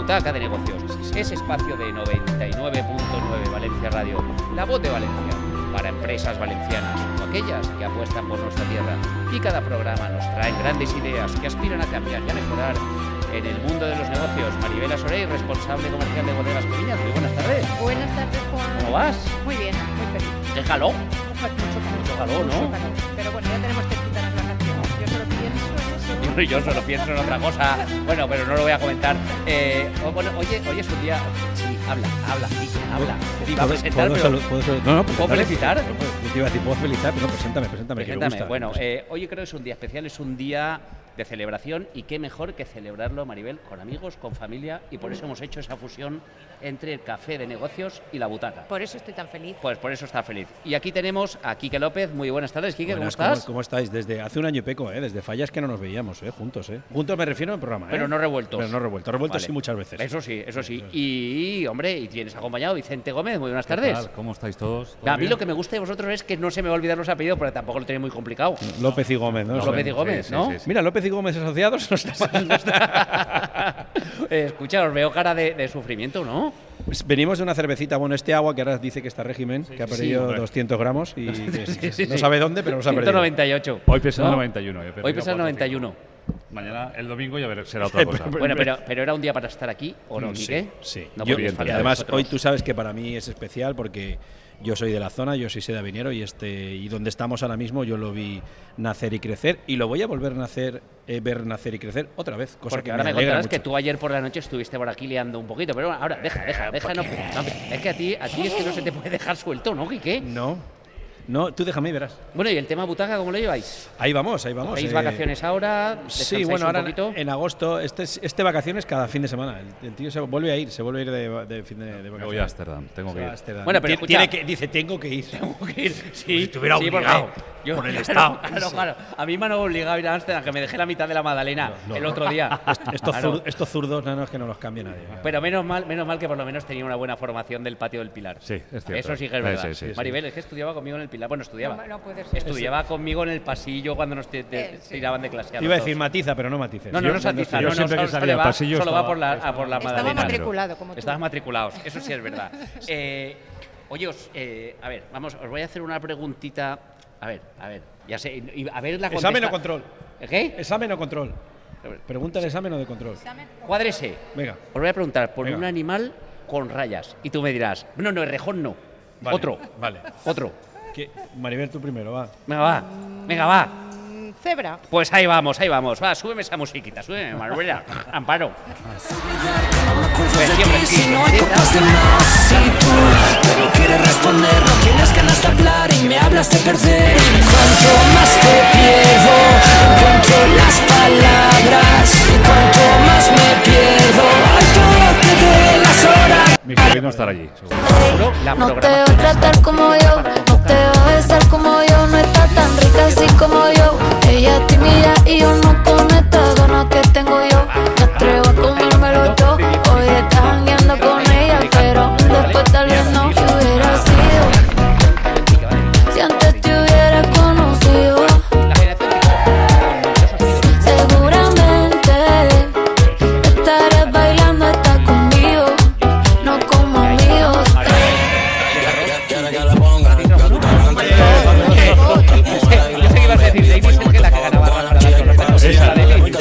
Butaca de Negocios, ese espacio de 99.9 Valencia Radio, la voz de Valencia, para empresas valencianas o aquellas que apuestan por nuestra tierra. Y cada programa nos trae grandes ideas que aspiran a cambiar y a mejorar en el mundo de los negocios. Maribela Sorey, responsable comercial de Bodegas Coviñas. Muy buenas tardes. Buenas tardes, Juan. ¿Cómo vas? Muy bien, muy feliz. ¿Qué calor? Mucho calor, ¿no? calor. Pero bueno, ya tenemos que quitar las vacaciones. Yo solo pienso en eso. Yo solo pienso en otra cosa. Bueno, pero no lo voy a comentar. Bueno, hoy es un día... Sí, habla. Te iba a presentar, pero... ¿Puedo felicitar? Yo te iba a decir, ¿puedo felicitar? Pero no, preséntame. Que me gusta, bueno, no sé. hoy creo que es un día especial, es un día de celebración, y qué mejor que celebrarlo, Maribel, con amigos, con familia, y por eso hemos hecho esa fusión entre el café de negocios y la butaca. Por eso estoy tan feliz. Pues por eso está feliz. Y aquí tenemos a Quique López. Muy buenas tardes, Quique, ¿cómo estás? ¿Cómo estáis? Desde hace un año y pico, desde fallas que no nos veíamos, juntos. Juntos me refiero al programa, Pero no revueltos. Pero no revueltos. Revueltos Vale. sí muchas veces. Eso sí. Y, hombre, y tienes acompañado a Vicente Gómez. Muy buenas tardes. ¿Qué tal? ¿Cómo estáis todos? A mí lo que me gusta de vosotros es que no se me va a olvidar los apellidos, porque tampoco lo tenéis muy complicado. López y Gómez, ¿no? López y Gómez, sí, ¿no? sí. Mira, López y Gómez asociados no está. Escucha, os veo cara de sufrimiento, ¿no? Pues venimos de una cervecita, este agua que ahora dice que está régimen, que ha perdido 200 gramos y que no sabe dónde, pero no se ha perdido. 198. Hoy pesa ¿no? 91. Hoy pesa 91. Mañana, el domingo, ya será otra cosa. Bueno, pero ¿era un día para estar aquí o no, Quique? Sí. No Yo, podíais faltar además, vosotros. hoy tú sabes que para mí es especial porque yo soy de la zona, yo soy sedavinero y donde estamos ahora mismo yo lo vi nacer y crecer y lo voy a volver a ver nacer y crecer otra vez, cosa Porque que ahora me alegra contarás mucho. que tú ayer por la noche estuviste por aquí liando un poquito, pero bueno, ahora deja, no, es que a ti es que no se te puede dejar suelto, ¿no, Quique? No, tú déjame y verás. Bueno, ¿y el tema butaca cómo lo lleváis? Ahí vamos. ¿Tenéis vacaciones ahora? Sí, bueno, ahora un poquito? en agosto, este vacaciones cada fin de semana. El tío se vuelve a ir de fin de vacaciones. Me voy a Ámsterdam, tengo que ir. Ámsterdam. Bueno, pero escucha, dice, tengo que ir. Sí, estuviera sí, obligado porque por el Estado. Claro. A mí me han obligado a ir a Ámsterdam, que me dejé la mitad de la magdalena el otro día. Estos zurdos, no es que no los cambie nadie. Pero menos mal que por lo menos tenía una buena formación del patio del Pilar. Sí, es cierto. Eso sí que es verdad. Sí. Maribel, es que estudiaba conmigo en el Pilar. Bueno, estudiaba. No puede ser. Estudiaba conmigo en el pasillo cuando nos tiraban de clase. Iba a decir matiza, pero no matices. No se atiza. yo siempre que salía al pasillo solo va estaba- por la Estaba magdalena. matriculado, como tú. Estabas matriculados, eso sí es verdad. Oye, a ver, os voy a hacer una preguntita. A ver, ya sé, a ver la contesta. ¿Examen o control? ¿Qué? ¿Examen o control? Pregunta de examen o de control. Cuádrese. Venga. Os voy a preguntar por Venga. un animal con rayas. Y tú me dirás, no, el rejón no. Vale, Otro. Vale. Otro. Maribel, tú primero, va. Venga, va. Cebra. Pues ahí vamos. Va, súbeme esa musiquita, súbeme, Maribela. Amparo. Pues siempre Si no hay copas de más, si tú pero quieres responder, no tienes ganas de hablar y me hablas de perder. Cuanto más te pierdo, encuentro las palabras. Cuanto más me pierdo, al toque de las horas. Mi sobrino estará allí, seguro. la No te programa. va a tratar como yo, no te va a besar como yo, no está tan rica así como yo. Ella es tímida y yo no con esta gana que tengo yo. Me atrevo a comérmelo yo, hoy estás jangueando con ella, pero después tal vez no. ¿Qué hubiera sido si antes te hubiera conocido? La generación Seguramente estarás bailando hasta conmigo, no como amigos. Quiere que le ponga Yo sé que ibas a decir Davis, es que la que ganaba para dar con los tacos. Esa la de Davis.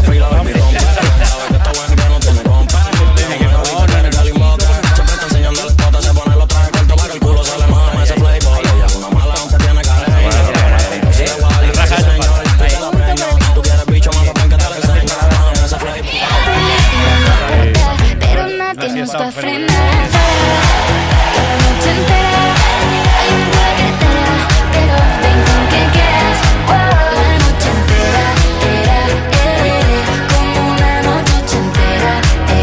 Pero nadie nos va a frenar. La noche entera hay una carretera, pero ven con quien quieras. La noche entera como una noche entera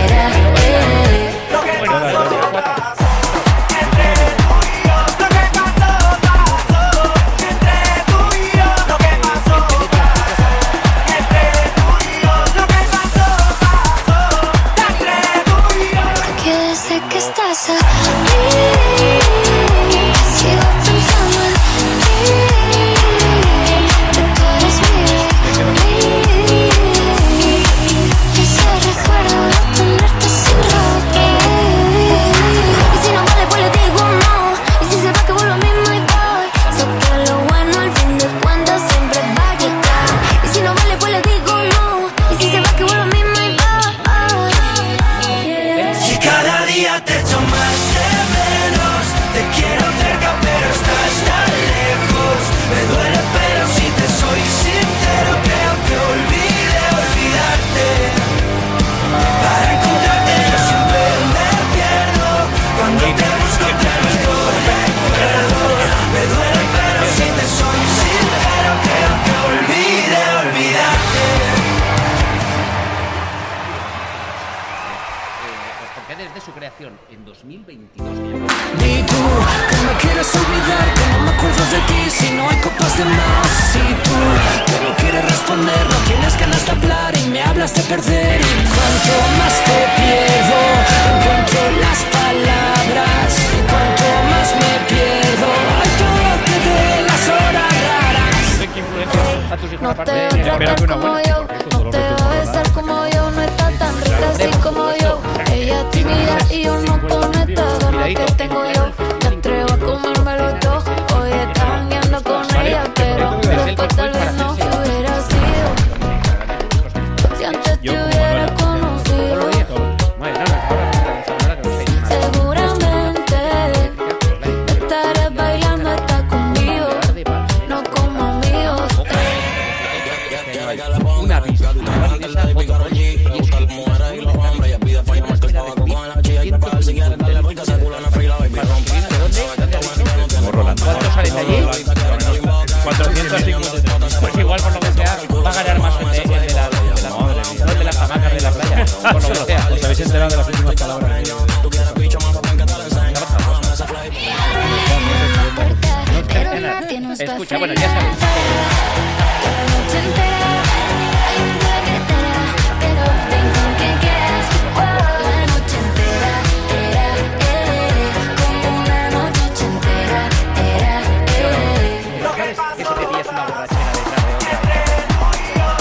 que desde que estás aquí sigo pensando en ti, que tú eres mío, ese recuerdo de tenerte así. 22 millones. Di tú que me quieres olvidar, que no me acuerdo de ti si no hay copas de más. Si tú que no quieres responder, no tienes ganas de hablar y me hablas de perder. Y cuanto más te pierdo, encuentro las palabras. Y cuanto más me pierdo, al toque de las horas raras. ¿Qué influencia a tus hijos No aparte te de va a tratar como yo, no te va a besar como yo, no está tan rica así como yo. Ella es tímida y yo no con esta gana que tengo yo. Me atrevo a comérmelo todo. Hoy estás jangueando con ella, pero después tal vez no hubiera sido. Si antes te hubiera conocido, seguramente estaré bailando hasta conmigo, no como amigos. Una pista. ¿Cuánto sale de allí? 450. Pues igual por lo que sea va a ganar más el de las hamacas de la playa. Por lo que sea. ¿Os habéis enterado de las últimas palabras? Escucha, bueno, ya sabes. Eso te pillas una borrachera detrás de otra.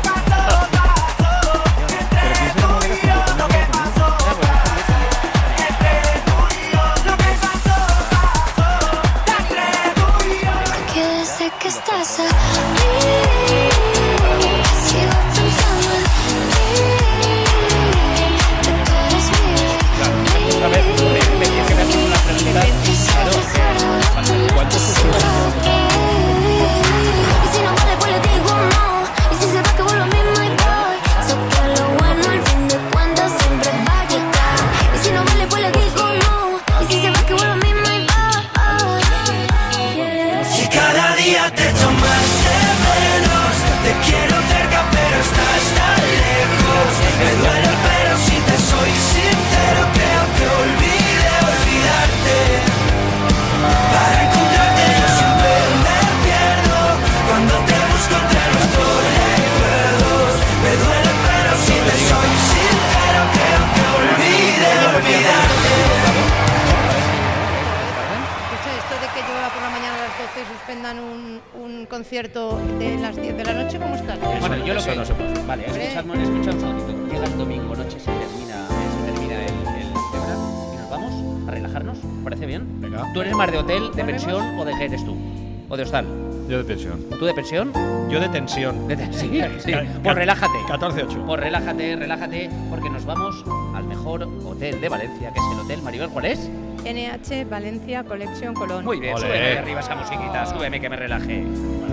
Que sé que estás ahí, sigo pensando en ti, que tú eres mía. A ver, me tienes que me haces una pregunta. ¿Cuántos Y si no vale, pues le digo no. Y si se va, que vuelvo a mismo y voy. Sé que lo bueno al fin de cuentas siempre va a llegar. Y si no vale, pues le digo no. Y si se va, que vuelvo a mismo y voy. Si cada día te echo más de menos, te quiero cerca pero estás tan lejos. Me duele pero si te soy sincero, creo que olvidé olvidarte. Para encontrarte yo siempre me pierdo, cuando te busco entre nuestros recuerdos. Me duele pero si te soy sincero, creo que olvidé olvidarte. Escucha, esto de que yo por la mañana a las 12 suspendan un concierto de las 10 de la noche, ¿cómo está? Bueno, yo lo Eso que no se puede. Vale, escuchadme un segundito. Llega el domingo noche, se termina el tema y nos vamos a relajarnos. ¿Parece bien? Venga. ¿Tú eres más de hotel, de pensión o de qué eres tú? ¿O de hostal? Yo de pensión. ¿Tú de pensión? Yo de tensión. Sí, sí. Pues relájate. 14-8. Pues relájate, porque nos vamos al mejor hotel de Valencia, que es el Hotel Maribel. ¿Cuál es? NH Valencia Collection Colón. Muy bien, Olé. súbeme ahí arriba esa musiquita, súbeme que me relaje.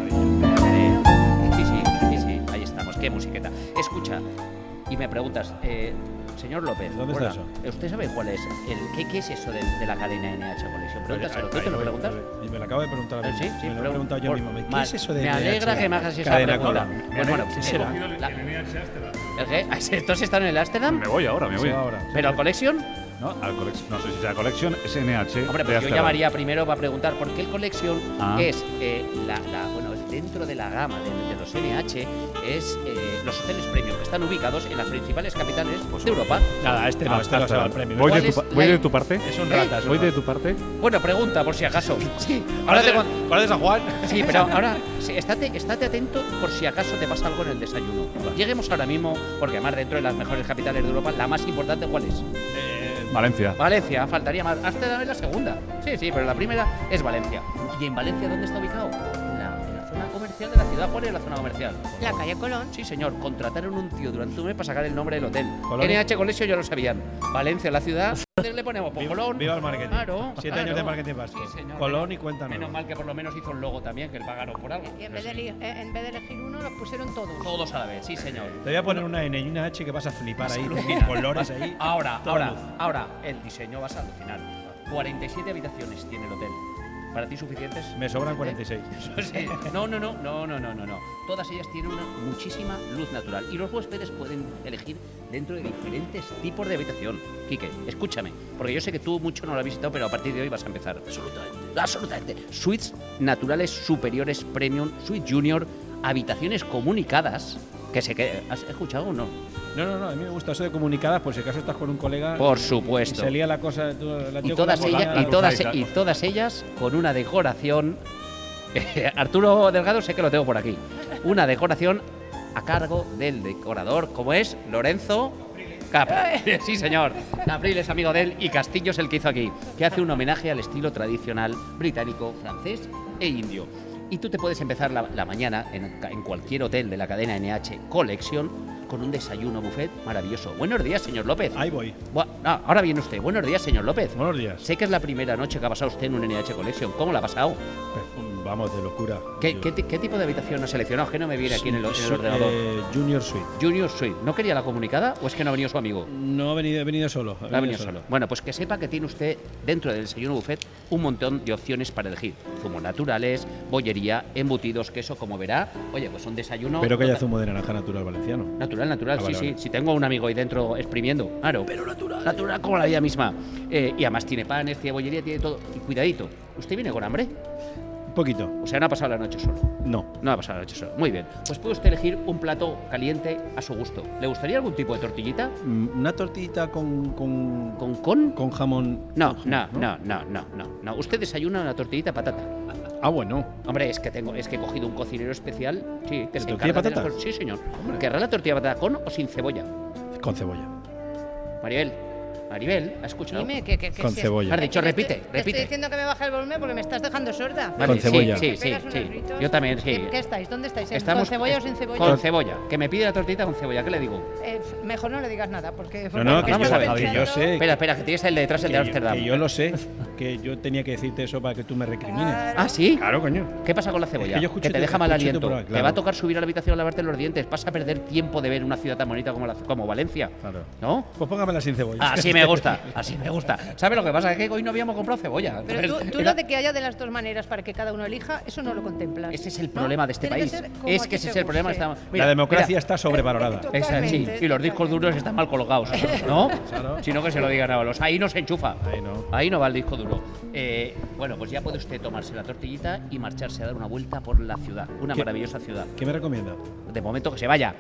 Sí, ahí estamos, qué musiqueta. Escucha, y me preguntas, señor López, ¿Dónde está hola, ¿usted sabe cuál es qué es eso de la cadena NH Collection? Pregúntaselo, ¿tú te lo preguntas? Y me lo acabo de preguntar a mí. Sí, me lo he preguntado yo mismo. ¿Qué es eso de Me alegra NH? que me hagas esa Cadena pregunta. Colón? Pues bueno, ¿Qué será? ¿El qué? ¿Estos están en el Amsterdam? Me voy ahora, me voy. Eso ahora. ¿Pero al Collection? No, al Collection. No sé si sea Collection, es NH. Hombre, de pues yo Amsterdam. llamaría primero para preguntar por qué el Collection Ah. es bueno, es dentro de la gama de los NH, es los hoteles premium que están ubicados en las principales capitales de Europa. Nada, este no se va al premio. Voy, ¿Cuál de es tu, la- voy de tu parte. Es un rata. es un Voy de rata. tu parte. Bueno, pregunta por si acaso. Sí, ahora te ¿Cuál es de San Juan? Sí, pero ahora sí, estate atento por si acaso te pasa algo en el desayuno. Lleguemos ahora mismo, porque además dentro de las mejores capitales de Europa, la más importante, ¿cuál es? Valencia. Valencia, faltaría más. Amsterdam es la segunda. Sí, pero la primera es Valencia. ¿Y en Valencia dónde está ubicado? En la zona comercial de la ciudad. ¿Cuál es la zona comercial? La calle Colón. Sí, señor. Contrataron un tío durante un mes para sacar el nombre del hotel. Colón. NH Collection ya lo sabían. Valencia, la ciudad. ¿Dónde le ponemos? Pues Colón. Viva el marketing. Claro. 7 años de marketing vasco. Sí, señor. Colón y cuéntanos. Menos mal que por lo menos hizo un logo también, que le pagaron por algo. Y en vez de elegir uno, los pusieron todos. Todos a la vez, sí, señor. Te voy a poner una N y una H que vas a flipar ahí. alucinar. Colores ahí. Toda luz. Ahora, el diseño vas a alucinar. 47 habitaciones tiene el hotel. ¿Para ti suficientes? Me sobran 46. Sí. No. Todas ellas tienen muchísima luz natural y los huéspedes pueden elegir dentro de diferentes tipos de habitación. Quique, escúchame, porque yo sé que tú mucho no lo has visitado, pero a partir de hoy vas a empezar. Absolutamente. Suites naturales superiores premium, suite junior, habitaciones comunicadas. ¿Has escuchado o no? No, a mí me gusta eso de comunicadas, por si acaso estás con un colega. Por supuesto. Y se lía la cosa. Y todas ellas con una decoración. Arturo Delgado, sé que lo tengo por aquí. Una decoración a cargo del decorador, como es Lorenzo Capriles. Sí, señor. Capriles, amigo de él, y Castillo es el que hizo aquí, que hace un homenaje al estilo tradicional británico, francés e indio. Y tú te puedes empezar la mañana en cualquier hotel de la cadena NH Collection con un desayuno buffet maravilloso. Buenos días, señor López. Ahí voy. Ahora viene usted. Buenos días, señor López. Buenos días. Sé que es la primera noche que ha pasado usted en un NH Collection. ¿Cómo la ha pasado? Vamos, de locura. ¿Qué tipo de habitación ha seleccionado? Que no me viene aquí en el ordenador. Junior Suite. Junior Suite. ¿No quería la comunicada o es que no ha venido su amigo? No, he venido solo. Ha venido solo. Bueno, pues que sepa que tiene usted dentro del desayuno buffet un montón de opciones para elegir. Zumos naturales, bollería, embutidos, queso, como verá. Oye, pues un desayuno... Pero que haya zumo de naranja natural valenciano. Natural, vale, sí. Vale. Si tengo un amigo ahí dentro exprimiendo, claro. Pero natural. Natural como la vida misma. Y además tiene panes, tiene bollería, tiene todo. Y cuidadito, ¿usted viene con hambre? Un poquito. O sea, no ha pasado la noche solo. No ha pasado la noche solo. Muy bien. Pues puede usted elegir un plato caliente a su gusto. ¿Le gustaría algún tipo de tortillita? Una tortillita con jamón. No. Usted desayuna una tortillita de patata. Ah, bueno. Hombre, es que he cogido un cocinero especial. Sí, que se ¿Tortilla de patata? Sí, señor. ¿Querrá la tortilla de patata con o sin cebolla? Con cebolla. Maribel, ¿ha escuchado? Dime, ¿qué con cebolla. Has dicho, repite. Te estoy diciendo que me baje el volumen porque me estás dejando sorda. Vale, con cebolla. Sí. Yo también, sí. ¿Qué estáis? ¿Dónde estáis? Estamos, ¿Con cebolla o sin cebolla? Con cebolla. Que me pide la tortita con cebolla. ¿Qué le digo? Mejor no le digas nada porque... No, que vamos a ver, yo sé. Espera, que tienes el de detrás, el de Ámsterdam. Que yo lo sé. Que yo tenía que decirte eso para que tú me recrimines. ¿Ah, sí? Claro, coño. ¿Qué pasa con la cebolla? Es que yo escucho te deja mal aliento. claro. Te va a tocar subir a la habitación a lavarte los dientes. Vas a perder tiempo de ver una ciudad tan bonita como Valencia. Claro. ¿No? Pues póngamela sin cebolla. Así me gusta. ¿Sabes lo que pasa? Es que hoy no habíamos comprado cebolla. Pero tú lo de que haya de las dos maneras para que cada uno elija, eso no lo contemplas. Ese es el problema de este Tiene que país. ser como Es a que ti ese te es el problema. guste. La democracia está sobrevalorada. Sí, y los discos duros están mal colocados, ¿no? Claro. Si no, que se lo digan a los. Ahí no se enchufa. Ahí no. Va el disco duro. Bueno, pues ya puede usted tomarse la tortilla y marcharse a dar una vuelta por la ciudad. Una maravillosa ciudad. ¿Qué me recomienda? De momento que se vaya.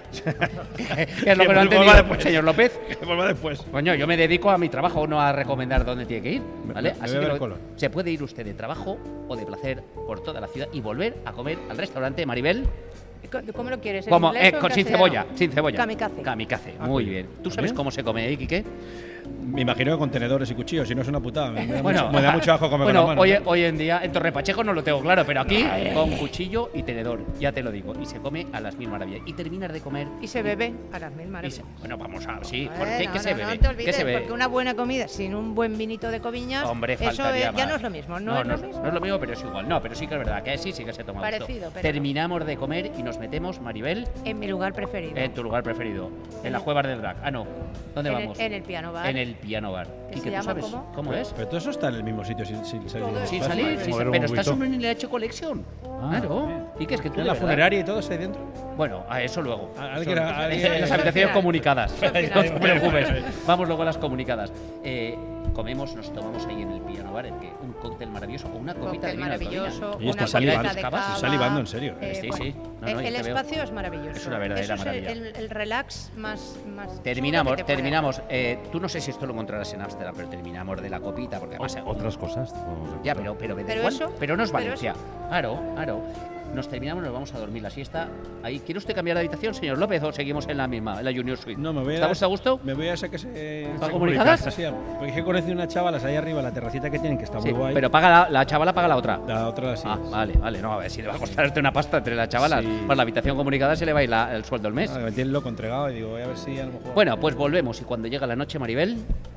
Es lo que no ha entendido, señor López. Que vuelva después. Coño, yo me dedico a mi trabajo, no a recomendar dónde tiene que ir, ¿vale? Me Así voy a que ver color. se puede ir usted de trabajo o de placer por toda la ciudad y volver a comer al restaurante Maribel. ¿Cómo lo quieres? ¿En Como, inglés o en sin castellano? cebolla. Kamikaze. Muy bien. ¿Tú sabes cómo se come, Quique? Me imagino que con tenedores y cuchillos, si no es una putada. Me da mucho ajo comer con la mano. Hoy en día en Torre Pacheco no lo tengo claro, pero aquí con cuchillo y tenedor, ya te lo digo. Y se come a las mil maravillas. Y terminas de comer. Y se bebe a las mil maravillas. Bueno, vamos a. Sí, Bueno, ¿qué se bebe? No te olvides, ¿Qué se bebe? porque una buena comida sin un buen vinito de Coviñas, Hombre, eso faltaría ya más. no es lo mismo. No es lo mismo. No es lo mismo, pero es igual. No, pero sí que es verdad que sí que se toma gusto. Parecido, pero Terminamos de comer y nos metemos, Maribel, En mi lugar preferido. en tu lugar preferido. En las cuevas del drag. Ah, no. ¿Dónde vamos? En el piano bar. En el piano bar. ¿Que ¿Y se que tú llama sabes cómo? cómo es? Pero todo eso está en el mismo sitio sin salir. Todo del eso. Sin espacio. salir, Como ver un pero estás buito. en un NH Collection. Claro. ¿Y qué es que tú ¿En de la verdad? funeraria y todo está ahí dentro? Bueno, a eso luego. Alguien- Son- alguien- en las habitaciones final. comunicadas. Eso al final. No te preocupes. Vamos luego a las comunicadas. Comemos, nos tomamos ahí en el piano bar un cóctel maravilloso o una copita de Cóctel vino de Covina. maravilloso, Oye, está una salivando, copita de estoy cava. salivando, en serio. Sí, sí. No, el y te veo. espacio es maravilloso. Es una verdadera Eso maravilla. Es el relax más Terminamos. chulo que te puede dar. Tú no sé si esto lo encontrarás en Ámsterdam, pero terminamos de la copita porque además. Otras cosas. Ya, pero me da Pero igual. eso- Pero no es pero Valencia. Claro. Nos terminamos, nos vamos a dormir la siesta. Ahí, ¿quiere usted cambiar de habitación, señor López, o seguimos en la misma, en la Junior Suite? No, me voy a. ¿Estamos a gusto? Me voy a esa que se. ¿Comunicadas? Sí, porque es que conocí unas chavalas ahí arriba, la terracita que tienen, que está Sí, muy guay. pero paga la chavala paga la otra. La otra sí. Ah, vale. No, a ver si le va a costar usted una pasta entre las chavalas. Sí. Por la habitación comunicada se le va a ir el sueldo al mes. Ah, que me tiene loco entregado y digo, voy a ver si a lo mejor. Bueno, pues volvemos y cuando llega la noche, Maribel,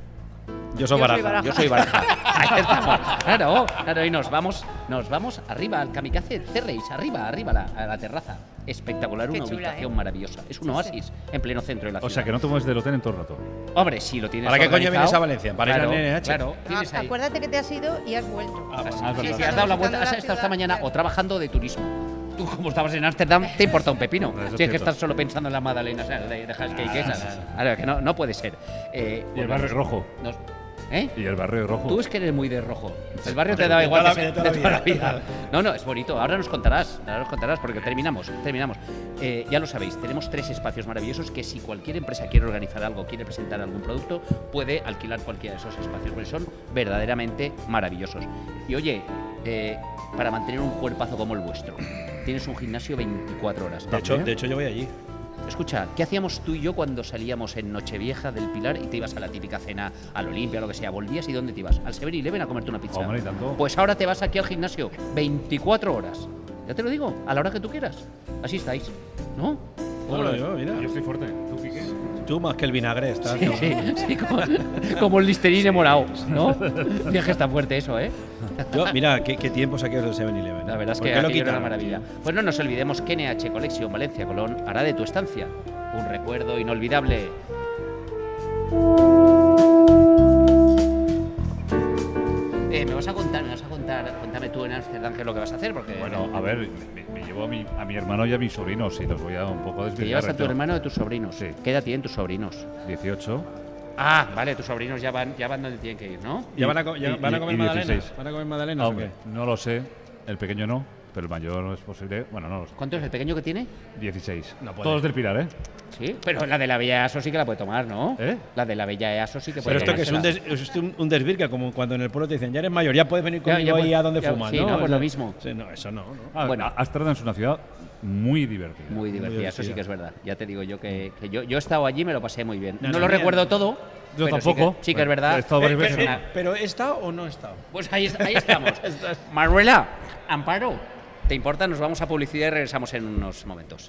yo soy Yo soy Baraja. Baraja. yo soy Baraja. Ahí estamos. Claro, y nos vamos arriba al Kamikaze Terrace, arriba a la terraza. Espectacular, Qué una chula, ubicación maravillosa. Es un oasis en pleno centro de la ciudad. O sea, que no te mueves del hotel en todo el rato. Hombre, si lo tienes ¿Para qué coño organizado, vienes a Valencia? ¿Para ir claro, al NH? Claro, tienes ahí. Acuérdate que te has ido y has vuelto. Ah, bueno. Sí, es sí, verdad. has dado la vuelta, Visitando has la estado esta ciudad, mañana claro. o trabajando de turismo. Tú, como estabas en Ámsterdam, te importa un pepino. Eso es Si es que cierto. estás solo pensando en la magdalena, o sea, de cake esas. Ahora, que no puede ser. Y el barrio rojo. ¿Eh? Y el barrio rojo. Tú es que eres muy de rojo. El barrio te daba igual que toda la vida. No, es bonito. Ahora nos contarás porque terminamos. Ya lo sabéis, tenemos 3 espacios maravillosos que si cualquier empresa quiere organizar algo, quiere presentar algún producto, puede alquilar cualquiera de esos espacios, porque son verdaderamente maravillosos. Y oye, para mantener un cuerpazo como el vuestro, tienes un gimnasio 24 horas. De hecho, yo voy allí. Escucha, ¿qué hacíamos tú y yo cuando salíamos en Nochevieja del Pilar y te ibas a la típica cena al Olimpia o lo que sea? ¿Volvías y dónde te ibas? Al 7-Eleven a comerte una pizza. Hombre, ¿y tanto? Pues ahora te vas aquí al gimnasio 24 horas. Ya te lo digo, a la hora que tú quieras. Así estáis, ¿no? Bueno, yo, mira. Yo estoy fuerte. ¿Tú, Quique? Tú más que el vinagre estás. ¿no? Sí, como el Listerine morado, ¿no? Viaje está fuerte eso, ¿eh? Yo, mira, qué tiempos aquellos del 7-Eleven. La verdad es ¿Por que qué lo aquello era una quitaron, maravilla. tío? Pues no nos olvidemos que NH Collection Valencia Colón hará de tu estancia un recuerdo inolvidable. Me vas a contar, cuéntame tú en Ámsterdam qué es lo que vas a hacer, porque Bueno, a ver, me llevo a mi hermano y a mis sobrinos y los voy a un poco te desvirgar. llevas a tu hermano y a tus sobrinos. Sí. ¿Qué edad tienen tus sobrinos? 18. Ah, vale, tus sobrinos ya van donde tienen que ir, ¿no? ¿Ya van a comer y magdalenas? 16. ¿Van a comer magdalenas o Hombre, qué? no lo sé. El pequeño no, pero el mayor no es posible. Bueno, no lo sé. ¿Cuánto es el pequeño que tiene? 16. No puede. Todos del Pilar, ¿eh? Sí, pero la de la Bella EASO sí que la puede tomar, ¿no? ¿Eh? La de la Bella EASO sí que puede Pero esto que es un desvirga, como cuando en el pueblo te dicen, ya eres mayor, ya puedes venir Ya, conmigo ya ahí a donde ya, fumas, sí, ¿no? no, pues O sea, lo mismo. Sí, no, eso no. Ah, Bueno. Ámsterdam es una ciudad muy divertida. Muy divertida, eso sí divertida. que es verdad. Ya te digo yo que yo he estado allí y me lo pasé muy bien. No, No, no, lo bien. recuerdo todo. Yo pero tampoco. Sí que es Bueno, verdad. he estado varias Pero- veces. ¿Pero he estado o no he estado? Pues ahí estamos. Manuela, Amparo, ¿te importa? Nos vamos a publicidad y regresamos en unos momentos.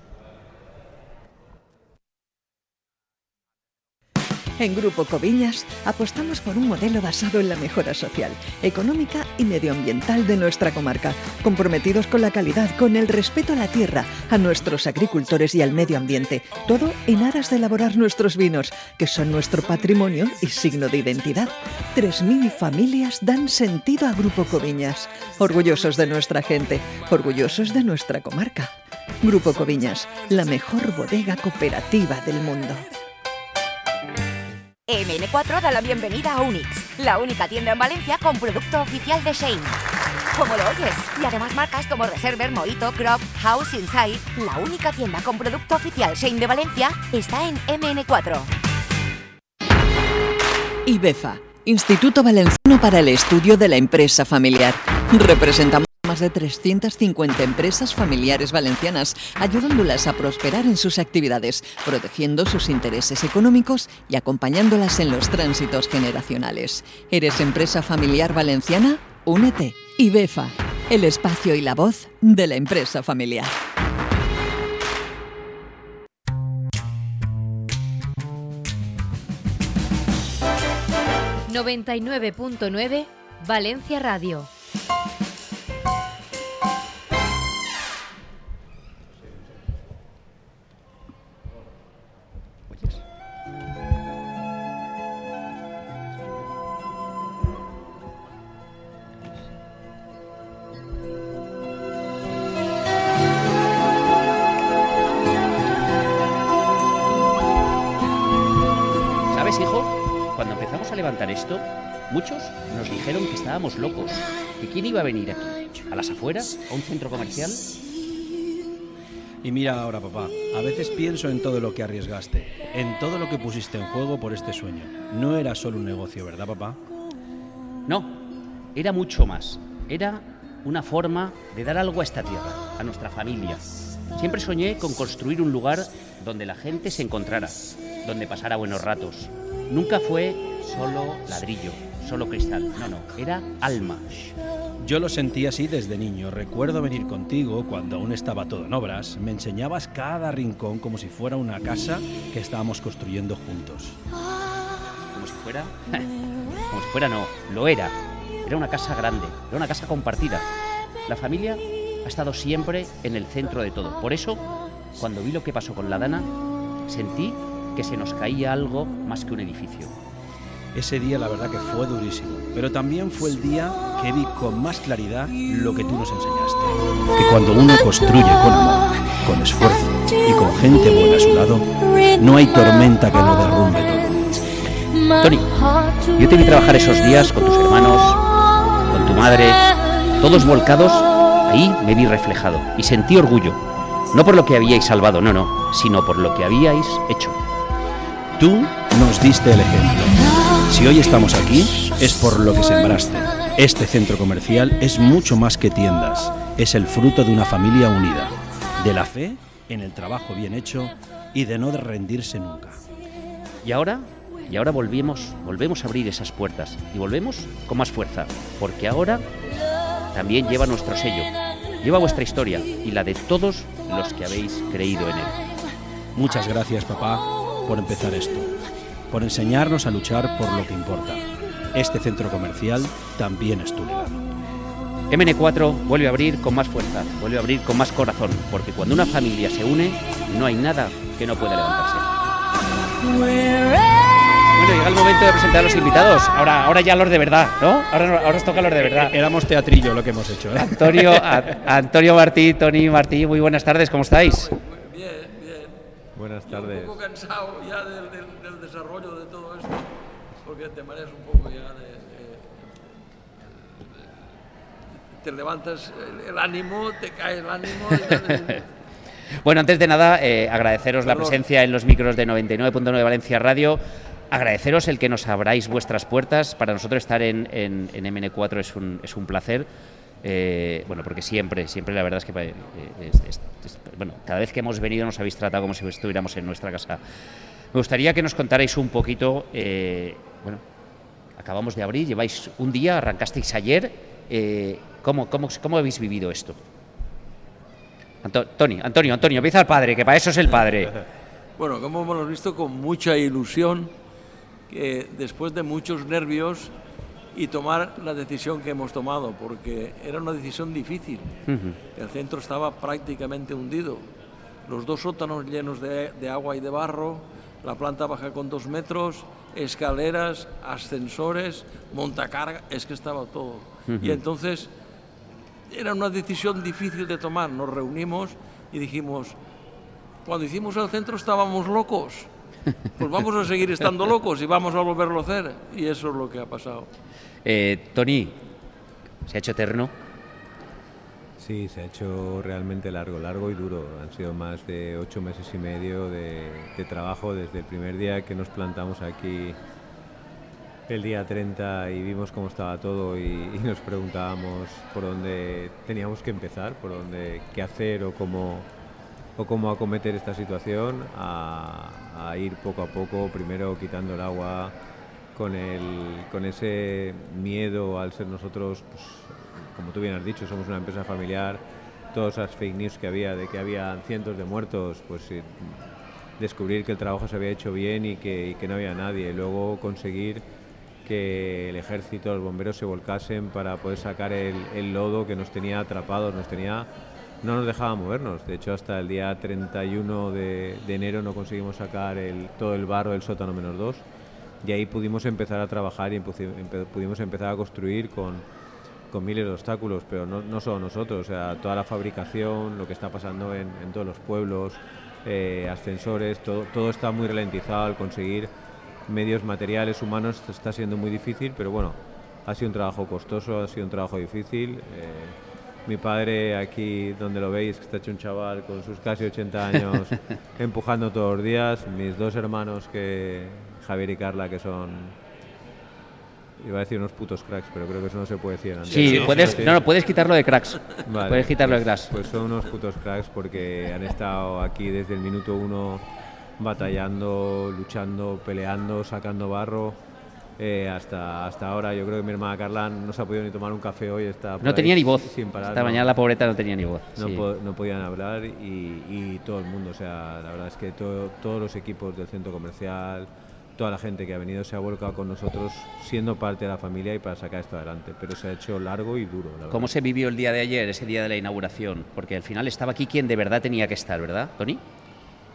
En Grupo Coviñas apostamos por un modelo basado en la mejora social, económica y medioambiental de nuestra comarca, comprometidos con la calidad, con el respeto a la tierra, a nuestros agricultores y al medio ambiente, todo en aras de elaborar nuestros vinos, que son nuestro patrimonio y signo de identidad. 3.000 familias dan sentido a Grupo Coviñas, orgullosos de nuestra gente, orgullosos de nuestra comarca. Grupo Coviñas, la mejor bodega cooperativa del mundo. MN4 da la bienvenida a Unix, la única tienda en Valencia con producto oficial de Shane. Como lo oyes, y además marcas como Reserver, Mojito, Crop, House, Inside, la única tienda con producto oficial Shane de Valencia está en MN4. IBEFA, Instituto Valenciano para el Estudio de la Empresa Familiar. Representamos más de 350 empresas familiares valencianas, ayudándolas a prosperar en sus actividades, protegiendo sus intereses económicos y acompañándolas en los tránsitos generacionales. ¿Eres empresa familiar valenciana? Únete. IBEFA, el espacio y la voz de la empresa familiar. ...99.9 Valencia Radio. ¿Sabes, hijo? Cuando empezamos a levantar esto, muchos nos dijeron que estábamos locos. ¿Que quién iba a venir aquí? ¿A las afueras? ¿A un centro comercial? Y mira ahora, papá, a veces pienso en todo lo que arriesgaste, en todo lo que pusiste en juego por este sueño. No era solo un negocio, ¿verdad, papá? No, era mucho más. Era una forma de dar algo a esta tierra, a nuestra familia. Siempre soñé con construir un lugar donde la gente se encontrara, donde pasara buenos ratos. Nunca fue solo ladrillo, solo cristal. No, era alma. Yo lo sentí así desde niño. Recuerdo venir contigo cuando aún estaba todo en obras. Me enseñabas cada rincón como si fuera una casa que estábamos construyendo juntos. Como si fuera... Como si fuera, no, lo era. Era una casa grande, era una casa compartida. La familia ha estado siempre en el centro de todo. Por eso, cuando vi lo que pasó con la Dana, sentí que se nos caía algo más que un edificio. Ese día la verdad que fue durísimo, pero también fue el día que vi con más claridad lo que tú nos enseñaste. Que cuando uno construye con amor, con esfuerzo y con gente buena a su lado, no hay tormenta que lo derrumbe todo. Tony, yo te vi trabajar esos días con tus hermanos, con tu madre, todos volcados, ahí me vi reflejado y sentí orgullo. No por lo que habíais salvado, no, sino por lo que habíais hecho. Tú nos diste el ejemplo. Si hoy estamos aquí, es por lo que sembraste. Este centro comercial es mucho más que tiendas. Es el fruto de una familia unida, de la fe en el trabajo bien hecho y de no rendirse nunca. Y ahora volvemos a abrir esas puertas y volvemos con más fuerza, porque ahora también lleva nuestro sello, lleva vuestra historia y la de todos los que habéis creído en él. Muchas gracias, papá, por empezar esto, por enseñarnos a luchar por lo que importa. Este centro comercial también es tu legado. MN4 vuelve a abrir con más fuerza, vuelve a abrir con más corazón, porque cuando una familia se une, no hay nada que no pueda levantarse. Bueno, llega el momento de presentar a los invitados. Ahora ya los de verdad, ¿no? Ahora os toca los de verdad. Éramos teatrillo lo que hemos hecho, ¿eh? Antonio Martí, Tony Martí, muy buenas tardes, ¿cómo estáis? Bien. Buenas tardes. Un poco cansado ya del desarrollo de todo esto, porque te mareas un poco ya te levantas el ánimo, te cae el ánimo. Bueno, antes de nada, agradeceros la presencia en los micros de 99.9 Valencia Radio. Agradeceros el que nos abráis vuestras puertas. Para nosotros estar en MN4 es un placer. Bueno, porque siempre la verdad es que bueno, cada vez que hemos venido nos habéis tratado como si estuviéramos en nuestra casa. Me gustaría que nos contarais un poquito. Bueno, acabamos de abrir, lleváis un día, arrancasteis ayer. ¿Cómo habéis vivido esto? Antonio, empieza el padre, que para eso es el padre. Bueno, como hemos visto con mucha ilusión, que después de muchos nervios y tomar la decisión que hemos tomado, porque era una decisión difícil. El centro estaba prácticamente hundido, los dos sótanos llenos de agua y de barro, la planta baja con 2 metros, escaleras, ascensores, montacarga, es que estaba todo. Y entonces era una decisión difícil de tomar. Nos reunimos y dijimos, cuando hicimos el centro estábamos locos, pues vamos a seguir estando locos y vamos a volverlo a hacer. Y eso es lo que ha pasado. Tony, ¿se ha hecho eterno? Sí, se ha hecho realmente largo y duro. Han sido más de 8 meses y medio de trabajo desde el primer día que nos plantamos aquí el día 30 y vimos cómo estaba todo y nos preguntábamos por dónde teníamos que empezar, qué hacer o cómo acometer esta situación, a ir poco a poco, primero quitando el agua, con ese miedo al ser nosotros, pues, como tú bien has dicho, somos una empresa familiar, todas esas fake news que había de que había cientos de muertos, pues descubrir que el trabajo se había hecho bien y que no había nadie, y luego conseguir que el ejército, los bomberos se volcasen para poder sacar el lodo que nos tenía atrapados, no nos dejaba movernos. De hecho, hasta el día 31 de enero no conseguimos sacar todo el barro del sótano -2, y ahí pudimos empezar a trabajar y pudimos empezar a construir con miles de obstáculos, pero no solo nosotros, o sea, toda la fabricación, lo que está pasando en todos los pueblos, ascensores, todo está muy ralentizado. Al conseguir medios materiales, humanos, está siendo muy difícil, pero bueno, ha sido un trabajo costoso, ha sido un trabajo difícil. Mi padre, aquí donde lo veis, que está hecho un chaval con sus casi 80 años, empujando todos los días. Mis 2 hermanos, Javier y Carla, que son, iba a decir unos putos cracks, pero creo que eso no se puede decir. Sí, puedes quitarlo de cracks. Vale, puedes quitarlo de cracks. Pues son unos putos cracks porque han estado aquí desde el minuto 1 batallando, luchando, peleando, sacando barro. Hasta ahora. Yo creo que mi hermana Carla no se ha podido ni tomar un café hoy. No tenía ni voz. Sin parar, esta mañana la pobreta no tenía ni voz. No podían hablar y todo el mundo. O sea, la verdad es que todos los equipos del centro comercial, toda la gente que ha venido se ha volcado con nosotros siendo parte de la familia y para sacar esto adelante. Pero se ha hecho largo y duro. ¿Cómo se vivió el día de ayer, ese día de la inauguración? Porque al final estaba aquí quien de verdad tenía que estar, ¿verdad, Tony?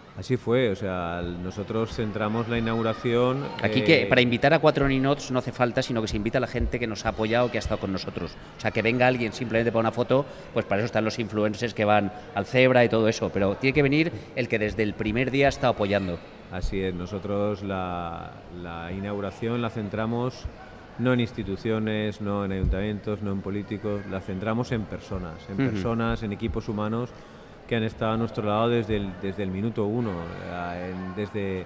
Así fue, o sea, nosotros centramos la inauguración... Aquí que para invitar a 4 ninots no hace falta, sino que se invita a la gente que nos ha apoyado, que ha estado con nosotros. O sea, que venga alguien simplemente para una foto, pues para eso están los influencers que van al Zebra y todo eso, pero tiene que venir el que desde el primer día está apoyando. Así es, nosotros la inauguración la centramos no en instituciones, no en ayuntamientos, no en políticos, la centramos en personas, en equipos humanos que han estado a nuestro lado desde el minuto 1, desde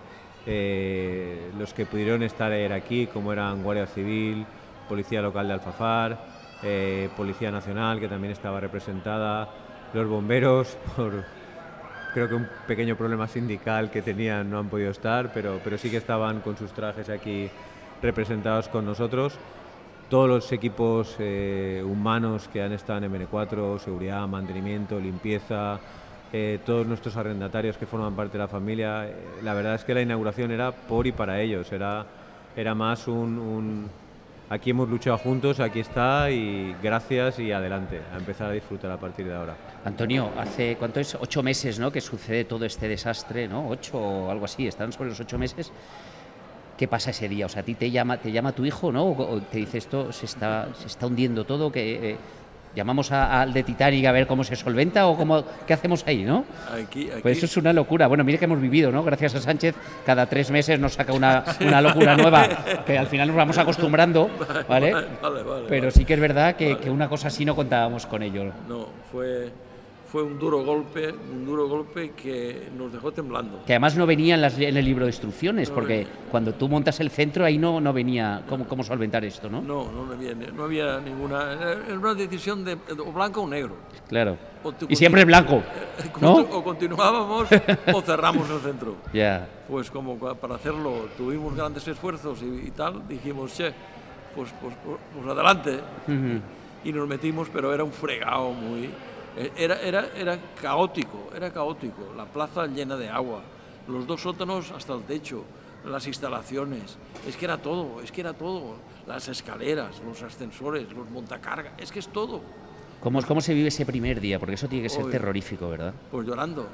los que pudieron estar aquí, como eran Guardia Civil, Policía Local de Alfafar, Policía Nacional, que también estaba representada, los bomberos, creo que un pequeño problema sindical que tenían, no han podido estar, pero sí que estaban con sus trajes aquí representados con nosotros. Todos los equipos humanos que han estado en MN4, seguridad, mantenimiento, limpieza, todos nuestros arrendatarios que forman parte de la familia, la verdad es que la inauguración era por y para ellos, era más aquí hemos luchado juntos, aquí está y gracias y adelante, a empezar a disfrutar a partir de ahora. Antonio, hace, ¿cuánto es? 8 meses, ¿no?, que sucede todo este desastre, ¿no? 8 o algo así, están sobre los 8 meses. ¿Qué pasa ese día? O sea, a ti te llama tu hijo, ¿no? O te dice esto, se está hundiendo todo, que llamamos al de Titanic a ver cómo se solventa o qué hacemos ahí, ¿no? Aquí. Pues eso es una locura. Bueno, mire que hemos vivido, ¿no? Gracias a Sánchez, cada 3 meses nos saca una locura nueva, que al final nos vamos acostumbrando, ¿vale? Vale. Pero sí que es verdad que una cosa así no contábamos con ello. No, fue un duro golpe que nos dejó temblando. Que además no venía en el libro de instrucciones, porque cuando tú montas el centro ahí no venía cómo solventar esto, ¿no? No había ninguna... Era una decisión de o blanco o negro. Claro. Y siempre es blanco, ¿no? O continuábamos o cerramos el centro. Ya. Pues como para hacerlo tuvimos grandes esfuerzos y tal, dijimos, pues adelante. Y nos metimos, pero era un fregado muy... Era caótico, la plaza llena de agua, los 2 sótanos hasta el techo, las instalaciones, es que era todo, las escaleras, los ascensores, los montacargas, es que es todo. ¿Cómo se vive ese primer día? Porque eso tiene que ser terrorífico, ¿verdad? Pues llorando.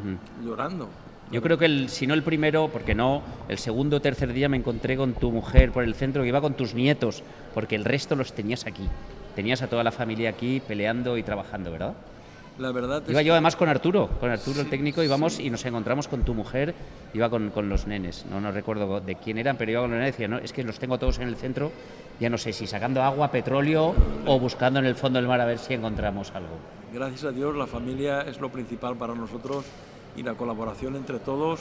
Yo creo que si no el primero, porque no, el segundo o tercer día me encontré con tu mujer por el centro, que iba con tus nietos, porque el resto los tenías aquí. Tenías a toda la familia aquí peleando y trabajando, ¿verdad? La verdad iba yo además con Arturo sí, el técnico, íbamos y nos encontramos con tu mujer, iba con los nenes, no recuerdo de quién eran, pero iba con los nenes y decía, no, es que los tengo todos en el centro, ya no sé si sacando agua, petróleo o buscando en el fondo del mar a ver si encontramos algo. Gracias a Dios la familia es lo principal para nosotros y la colaboración entre todos,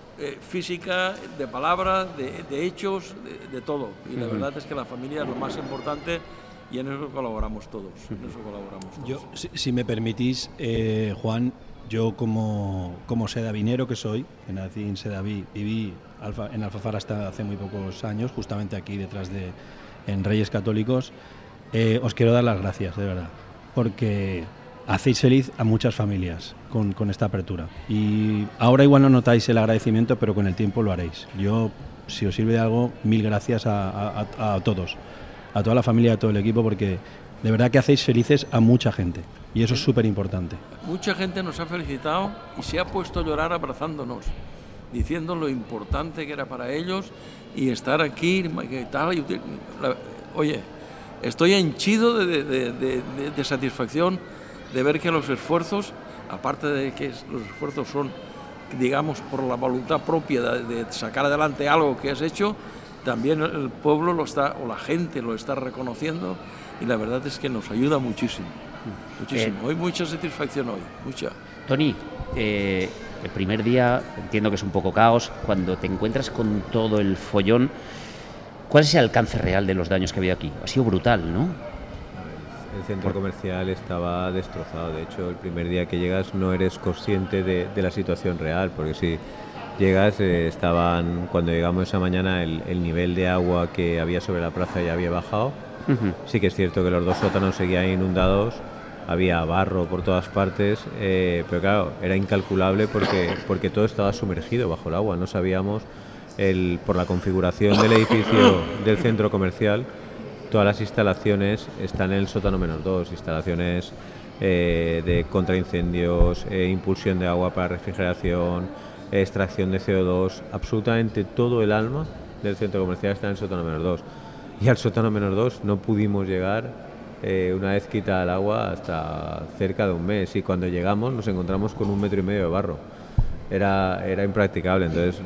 física, de palabras, de hechos, de todo. Y la verdad es que la familia es lo más importante. Y en eso colaboramos todos. Yo, si me permitís, Juan, yo como sedavinero que soy, que nací en Sedaví, viví en Alfafar hasta hace muy pocos años, justamente aquí detrás en Reyes Católicos, os quiero dar las gracias, de verdad, porque hacéis feliz a muchas familias con esta apertura. Y ahora igual no notáis el agradecimiento, pero con el tiempo lo haréis. Yo, si os sirve de algo, 1000 gracias a todos. A toda la familia, a todo el equipo, porque de verdad que hacéis felices a mucha gente y eso es súper importante. Mucha gente nos ha felicitado y se ha puesto a llorar abrazándonos, diciendo lo importante que era para ellos y estar aquí, que tal. Oye, estoy henchido de satisfacción de ver que los esfuerzos, aparte de que los esfuerzos son, digamos, por la voluntad propia de sacar adelante algo que has hecho, también el pueblo la gente lo está reconociendo y la verdad es que nos ayuda muchísimo. Hay mucha satisfacción hoy, mucha. Toni, el primer día entiendo que es un poco caos, cuando te encuentras con todo el follón, ¿cuál es el alcance real de los daños que había aquí? Ha sido brutal, ¿no? El centro comercial estaba destrozado, de hecho el primer día que llegas no eres consciente de la situación real, porque si llegas, cuando llegamos esa mañana el nivel de agua que había sobre la plaza ya había bajado. Sí que es cierto que los 2 sótanos seguían inundados, había barro por todas partes, pero claro, era incalculable porque todo estaba sumergido bajo el agua. No sabíamos, por la configuración del edificio del centro comercial, todas las instalaciones están en el sótano -2, instalaciones de contraincendios, impulsión de agua para refrigeración, extracción de CO2, absolutamente todo el alma del centro comercial está en el sótano -2. Y al sótano -2 no pudimos llegar una vez quita el agua hasta cerca de un mes, y cuando llegamos nos encontramos con 1,5 metros de barro. Era impracticable, entonces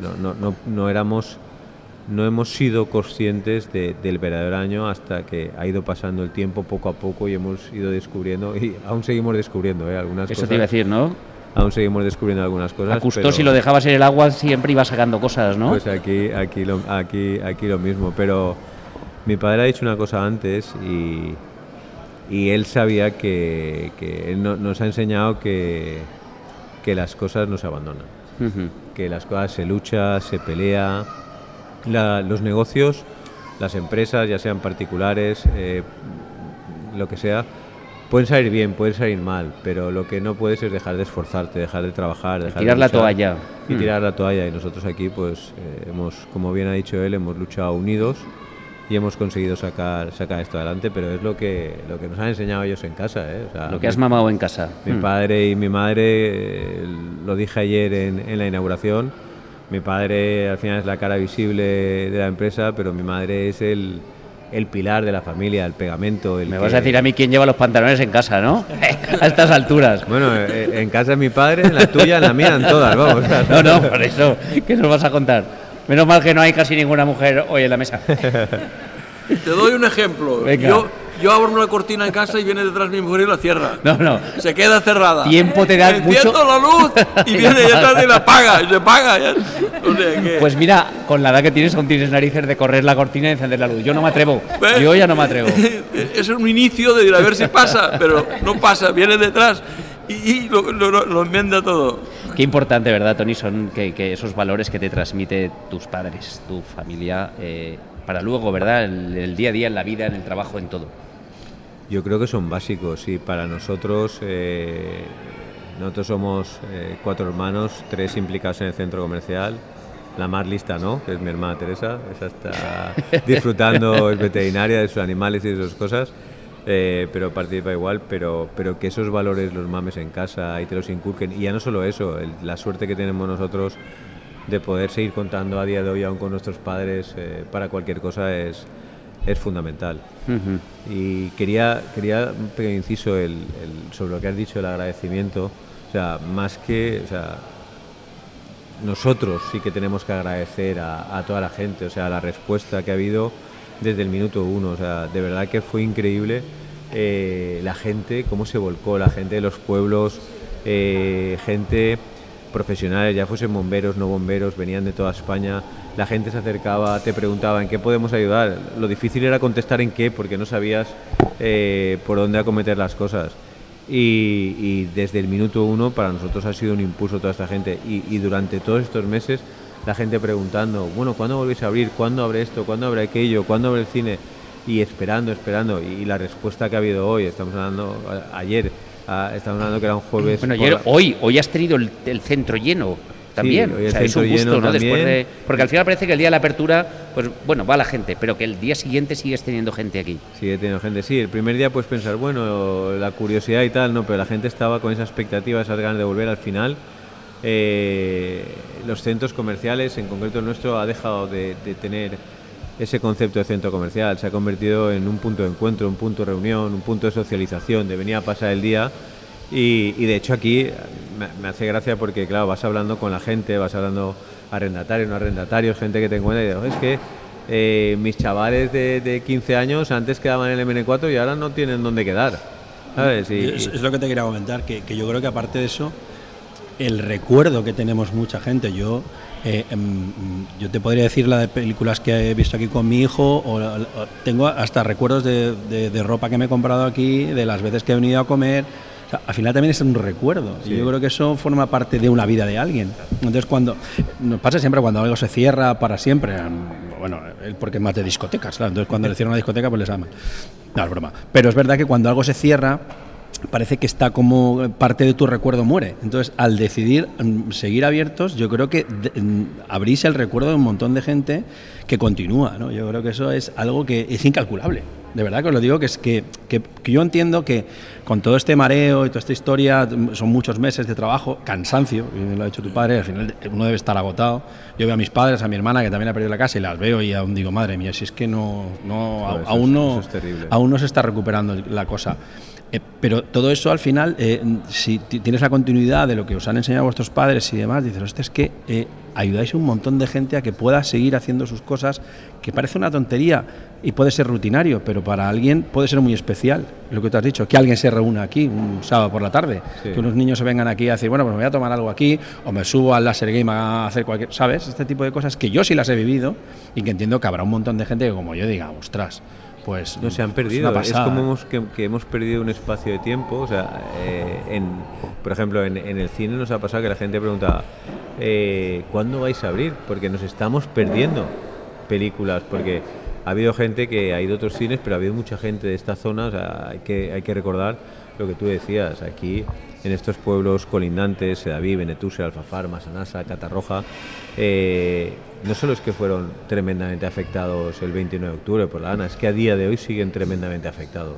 no hemos sido conscientes del verdadero daño hasta que ha ido pasando el tiempo poco a poco y hemos ido descubriendo, y aún seguimos descubriendo algunas cosas. Eso te iba a decir, ¿no? Aún seguimos descubriendo algunas cosas. A Custó, si lo dejabas en el agua, siempre iba sacando cosas, ¿no? Pues aquí lo mismo, pero mi padre ha dicho una cosa antes y él sabía que él nos ha enseñado que las cosas no se abandonan, que las cosas se lucha, se pelea. Los negocios, las empresas, ya sean particulares, lo que sea, pueden salir bien, pueden salir mal, pero lo que no puedes es dejar de esforzarte, dejar de trabajar, dejar tirar de la toalla. Y tirar la toalla. Y nosotros aquí, pues, como bien ha dicho él, hemos luchado unidos y hemos conseguido sacar esto adelante, pero es lo que nos han enseñado ellos en casa, O sea, lo que has mamado en casa. Mi padre y mi madre, lo dije ayer en la inauguración. Mi padre al final es la cara visible de la empresa, pero mi madre es el pilar de la familia, el pegamento. Me vas a decir a mí quién lleva los pantalones en casa, ¿no? A estas alturas. Bueno, en casa es mi padre, en la tuya, en la mía, en todas, vamos. No, por eso, ¿qué nos vas a contar? Menos mal que no hay casi ninguna mujer hoy en la mesa. Te doy un ejemplo. Venga. Yo abro una cortina en casa y viene detrás mi mujer y la cierra. No. Se queda cerrada. Tiempo te da mucho. Enciendo la luz y viene detrás y la apaga. Y se apaga. O sea que... Pues mira, con la edad que tienes, aún tienes narices de correr la cortina y encender la luz. Yo no me atrevo. ¿Ves? Yo ya no me atrevo. Es un inicio de ir a ver si pasa, pero no pasa. Viene detrás y lo enmienda todo. Qué importante, ¿verdad, Toni? Son que esos valores que te transmite tus padres, tu familia, para luego, ¿verdad? El día a día, en la vida, en el trabajo, en todo. Yo creo que son básicos, y para nosotros somos 4 hermanos, 3 implicados en el centro comercial. La más lista, ¿no? Que es mi hermana Teresa, esa está disfrutando, es veterinaria, de sus animales y de sus cosas, pero participa igual, pero que esos valores los mames en casa y te los inculquen. Y ya no solo eso, la suerte que tenemos nosotros de poder seguir contando a día de hoy aún con nuestros padres para cualquier cosa es fundamental. Y quería un pequeño inciso sobre lo que has dicho, el agradecimiento. O sea, más que, nosotros sí que tenemos que agradecer a toda la gente, o sea, la respuesta que ha habido desde el minuto 1, o sea, de verdad que fue increíble la gente, cómo se volcó, la gente de los pueblos, gente profesionales, ya fuesen bomberos, no bomberos, venían de toda España. La gente se acercaba, te preguntaba en qué podemos ayudar. Lo difícil era contestar en qué, porque no sabías por dónde acometer las cosas. Y desde el minuto 1 para nosotros ha sido un impulso toda esta gente. Y durante todos estos meses la gente preguntando, bueno, ¿cuándo volvéis a abrir? ¿Cuándo abre esto? ¿Cuándo abre aquello? ¿Cuándo abre el cine? Y esperando. Y la respuesta que ha habido hoy, estamos hablando ayer, estamos hablando que era un jueves. Bueno, ayer, hoy has tenido el centro lleno. También, sí, es un gusto, ¿no? También. Después porque al final parece que el día de la apertura, pues bueno, va la gente, pero que el día siguiente sigues teniendo gente aquí. Sigue teniendo gente, sí. El primer día puedes pensar, bueno, la curiosidad y tal, no, pero la gente estaba con esa expectativa, esas ganas de volver. Al final, los centros comerciales, en concreto el nuestro, ha dejado de tener ese concepto de centro comercial. Se ha convertido en un punto de encuentro, un punto de reunión, un punto de socialización, de venir a pasar el día. Y de hecho aquí me hace gracia porque, claro, vas hablando con la gente, vas hablando arrendatarios, no arrendatarios, gente que te encuentra y dices, es que mis chavales de 15 años antes quedaban en el MN4 y ahora no tienen dónde quedar, ¿sabes? Es lo que te quería comentar, que yo creo que aparte de eso, el recuerdo que tenemos mucha gente, yo te podría decir la de películas que he visto aquí con mi hijo, o tengo hasta recuerdos de ropa que me he comprado aquí, de las veces que he venido a comer. O sea, al final también es un recuerdo, sí. Y yo creo que eso forma parte de una vida de alguien. Entonces, cuando nos pasa siempre cuando algo se cierra para siempre, bueno, porque es más de discotecas, claro, entonces cuando le cierran una discoteca pues les aman. No, es broma. Pero es verdad que cuando algo se cierra, parece que está como parte de tu recuerdo muere. Entonces, al decidir seguir abiertos, yo creo que abrís el recuerdo de un montón de gente que continúa, ¿no? Yo creo que eso es algo que es incalculable. de verdad que os lo digo, que yo entiendo que con todo este mareo y toda esta historia, son muchos meses de trabajo, cansancio, bien lo ha dicho tu padre, al final uno debe estar agotado. Yo veo a mis padres, a mi hermana, que también ha perdido la casa, y las veo y aún digo, madre mía, si es que aún no se está recuperando la cosa. Pero todo eso al final, si tienes la continuidad de lo que os han enseñado vuestros padres y demás, dices, hostia, es que ayudáis a un montón de gente a que pueda seguir haciendo sus cosas, que parece una tontería y puede ser rutinario, pero para alguien puede ser muy especial, lo que te has dicho, que alguien se reúna aquí un sábado por la tarde, que unos niños se vengan aquí a decir, bueno, pues me voy a tomar algo aquí, o me subo al Laser Game a hacer cualquier, ¿sabes? Este tipo de cosas que yo sí las he vivido y que entiendo que habrá un montón de gente que como yo diga, ostras, pues no se han perdido, es como que hemos perdido un espacio de tiempo. O sea, por ejemplo, en el cine nos ha pasado que la gente pregunta, ¿cuándo vais a abrir? Porque nos estamos perdiendo películas, porque ha habido gente que ha ido a otros cines, pero ha habido mucha gente de esta zona. O sea, hay que recordar lo que tú decías, aquí en estos pueblos colindantes, Sedaví, Benetúser, Alfafar, Massanassa, Catarroja, no solo es que fueron tremendamente afectados el 29 de octubre por la DANA, es que a día de hoy siguen tremendamente afectados.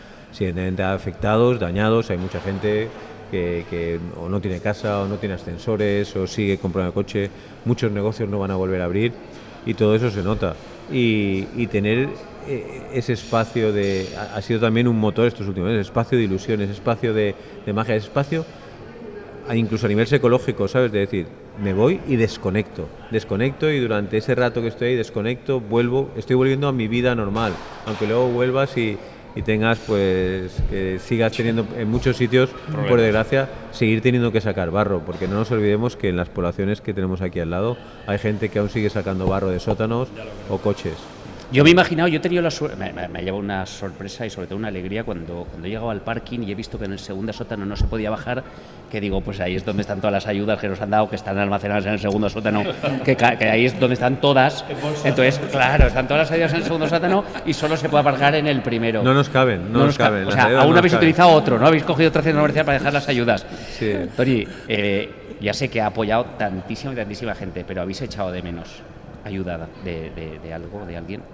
Dañados, hay mucha gente que o no tiene casa, o no tiene ascensores, o sigue comprando coche, muchos negocios no van a volver a abrir, y todo eso se nota. Y tener ese espacio ha sido también un motor estos últimos meses, espacio de ilusiones, espacio de magia, ese espacio incluso a nivel psicológico, ¿sabes? De decir, me voy y desconecto, y durante ese rato que estoy ahí desconecto, estoy volviendo a mi vida normal, aunque luego vuelvas y tengas, pues, que sigas teniendo en muchos sitios, por desgracia, seguir teniendo que sacar barro, porque no nos olvidemos que en las poblaciones que tenemos aquí al lado hay gente que aún sigue sacando barro de sótanos o coches. Yo me he imaginado, yo he tenido la suerte, me lleva una sorpresa y sobre todo una alegría cuando he llegado al parking y he visto que en el segundo sótano no se podía bajar, que digo, pues ahí es donde están todas las ayudas que nos han dado, que están almacenadas en el segundo sótano, que ahí es donde están todas. Entonces, claro, están todas las ayudas en el segundo sótano y solo se puede aparcar en el primero. No nos caben. O sea, aún habéis utilizado otro, ¿no? Habéis cogido otro centro comercial para dejar las ayudas. Sí. Tony, ya sé que ha apoyado tantísima gente, pero habéis echado de menos ayuda de algo, de alguien.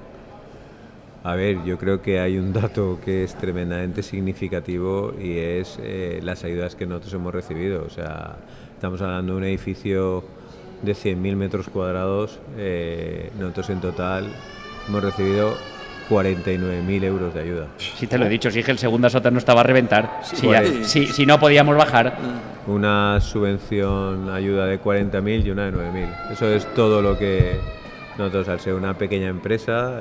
A ver, yo creo que hay un dato que es tremendamente significativo y es las ayudas que nosotros hemos recibido. O sea, estamos hablando de un edificio de 100.000 metros cuadrados. Nosotros en total hemos recibido 49.000 euros de ayuda. Sí, te lo he dicho, sí, que el segundo sótano estaba a reventar. Si no podíamos bajar. Una subvención, ayuda de 40.000 y una de 9.000. Eso es todo lo que nosotros, al ser una pequeña empresa,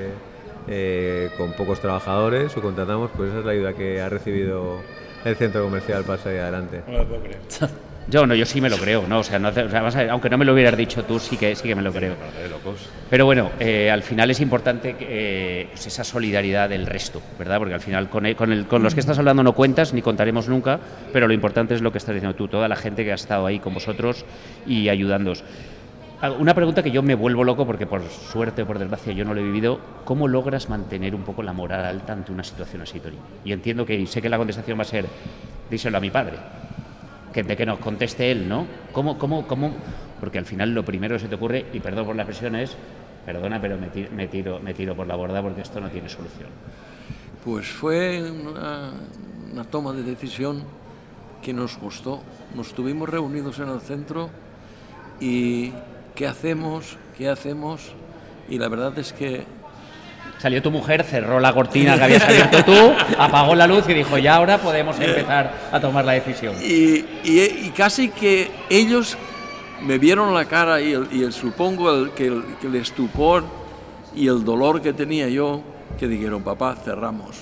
con pocos trabajadores, subcontratamos, pues esa es la ayuda que ha recibido el centro comercial para salir adelante. No lo puedo creer. Yo sí me lo creo, ¿no? O sea, aunque no me lo hubieras dicho tú, sí que me lo creo. Pero bueno, al final es importante pues esa solidaridad del resto, ¿verdad? Porque al final con los que estás hablando no cuentas, ni contaremos nunca, pero lo importante es lo que estás diciendo tú, toda la gente que ha estado ahí con vosotros y ayudándoos. Una pregunta que yo me vuelvo loco porque por suerte o por desgracia yo no lo he vivido. ¿Cómo logras mantener un poco la moral alta ante una situación así, Tony? Y entiendo que sé que la contestación va a ser, díselo a mi padre, que nos conteste él, ¿no? ¿Cómo? Porque al final lo primero que se te ocurre, y perdón por la expresión, es, perdona, pero me tiro por la borda porque esto no tiene solución. Pues fue una toma de decisión que nos costó. Nos tuvimos reunidos en el centro y ¿qué hacemos? Y la verdad es que salió tu mujer, cerró la cortina que habías abierto tú, apagó la luz y dijo, ya ahora podemos empezar a tomar la decisión. Y casi que ellos me vieron la cara y supongo el estupor y el dolor que tenía yo, que dijeron, papá, cerramos.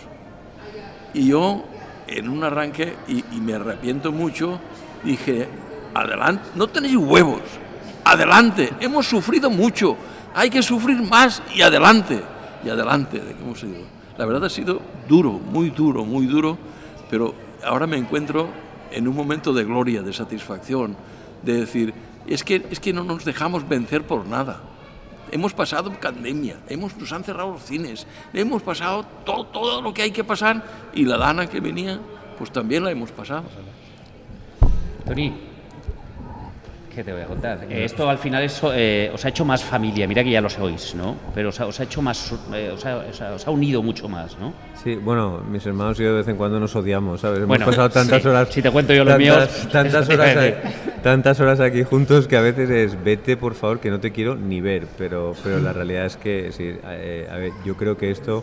Y yo, en un arranque, y me arrepiento mucho, dije, adelante, no tenéis huevos, adelante, hemos sufrido mucho, hay que sufrir más y adelante, de que hemos ido. La verdad ha sido duro, muy duro, pero ahora me encuentro en un momento de gloria, de satisfacción, de decir, es que no nos dejamos vencer por nada. Hemos pasado pandemia, nos han cerrado los cines, hemos pasado todo lo que hay que pasar, y la dana que venía, pues también la hemos pasado. Tony, ¿Qué te voy a contar? Esto al final os ha hecho más familia, mira que ya lo sois, ¿no? Pero os ha hecho más, os ha unido mucho más, ¿no? Sí, bueno, mis hermanos y yo de vez en cuando nos odiamos, ¿sabes? Bueno, hemos pasado tantas horas... Si te cuento yo los míos... Tantas horas aquí juntos que a veces es vete, por favor, que no te quiero ni ver, pero la realidad es que, sí, a ver, yo creo que esto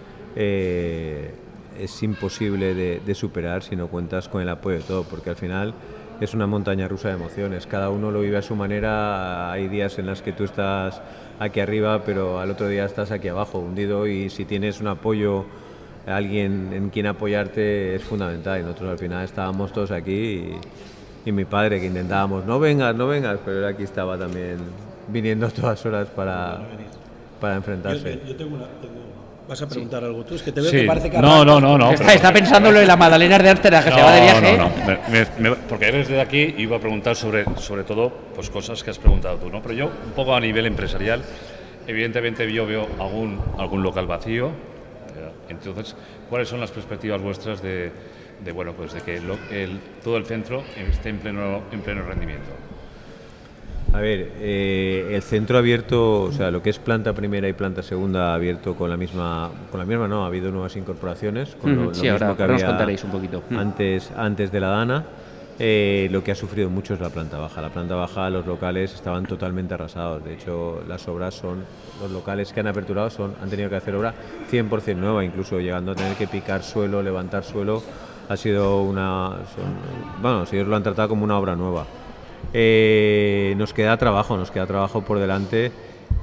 es imposible de superar si no cuentas con el apoyo de todo, porque al final... Es una montaña rusa de emociones, cada uno lo vive a su manera, hay días en los que tú estás aquí arriba, pero al otro día estás aquí abajo, hundido, y si tienes un apoyo, alguien en quien apoyarte es fundamental, y nosotros al final estábamos todos aquí, y mi padre que intentábamos, no vengas, pero él aquí estaba también viniendo a todas horas para enfrentarse. Yo tengo ¿Vas a preguntar algo tú? Es que te veo Sí. que parece que... No. Está pensándolo en la Magdalena de Artera, que se va de viaje. No. Porque eres de aquí, iba a preguntar sobre todo pues cosas que has preguntado tú, ¿no? Pero yo, un poco a nivel empresarial, evidentemente yo veo algún local vacío. Entonces, ¿cuáles son las perspectivas vuestras de que todo el centro esté en pleno rendimiento? A ver, el centro abierto, o sea, lo que es planta primera y planta segunda abierto con la misma no, ha habido nuevas incorporaciones, con lo sí, mismo ahora que había nos contaréis un poquito. Antes de la Dana. Lo que ha sufrido mucho es la planta baja. La planta baja, los locales estaban totalmente arrasados. De hecho, las obras los locales que han aperturado han tenido que hacer obra 100% nueva, incluso llegando a tener que picar suelo, levantar suelo. Ha sido si ellos lo han tratado como una obra nueva. Nos queda trabajo por delante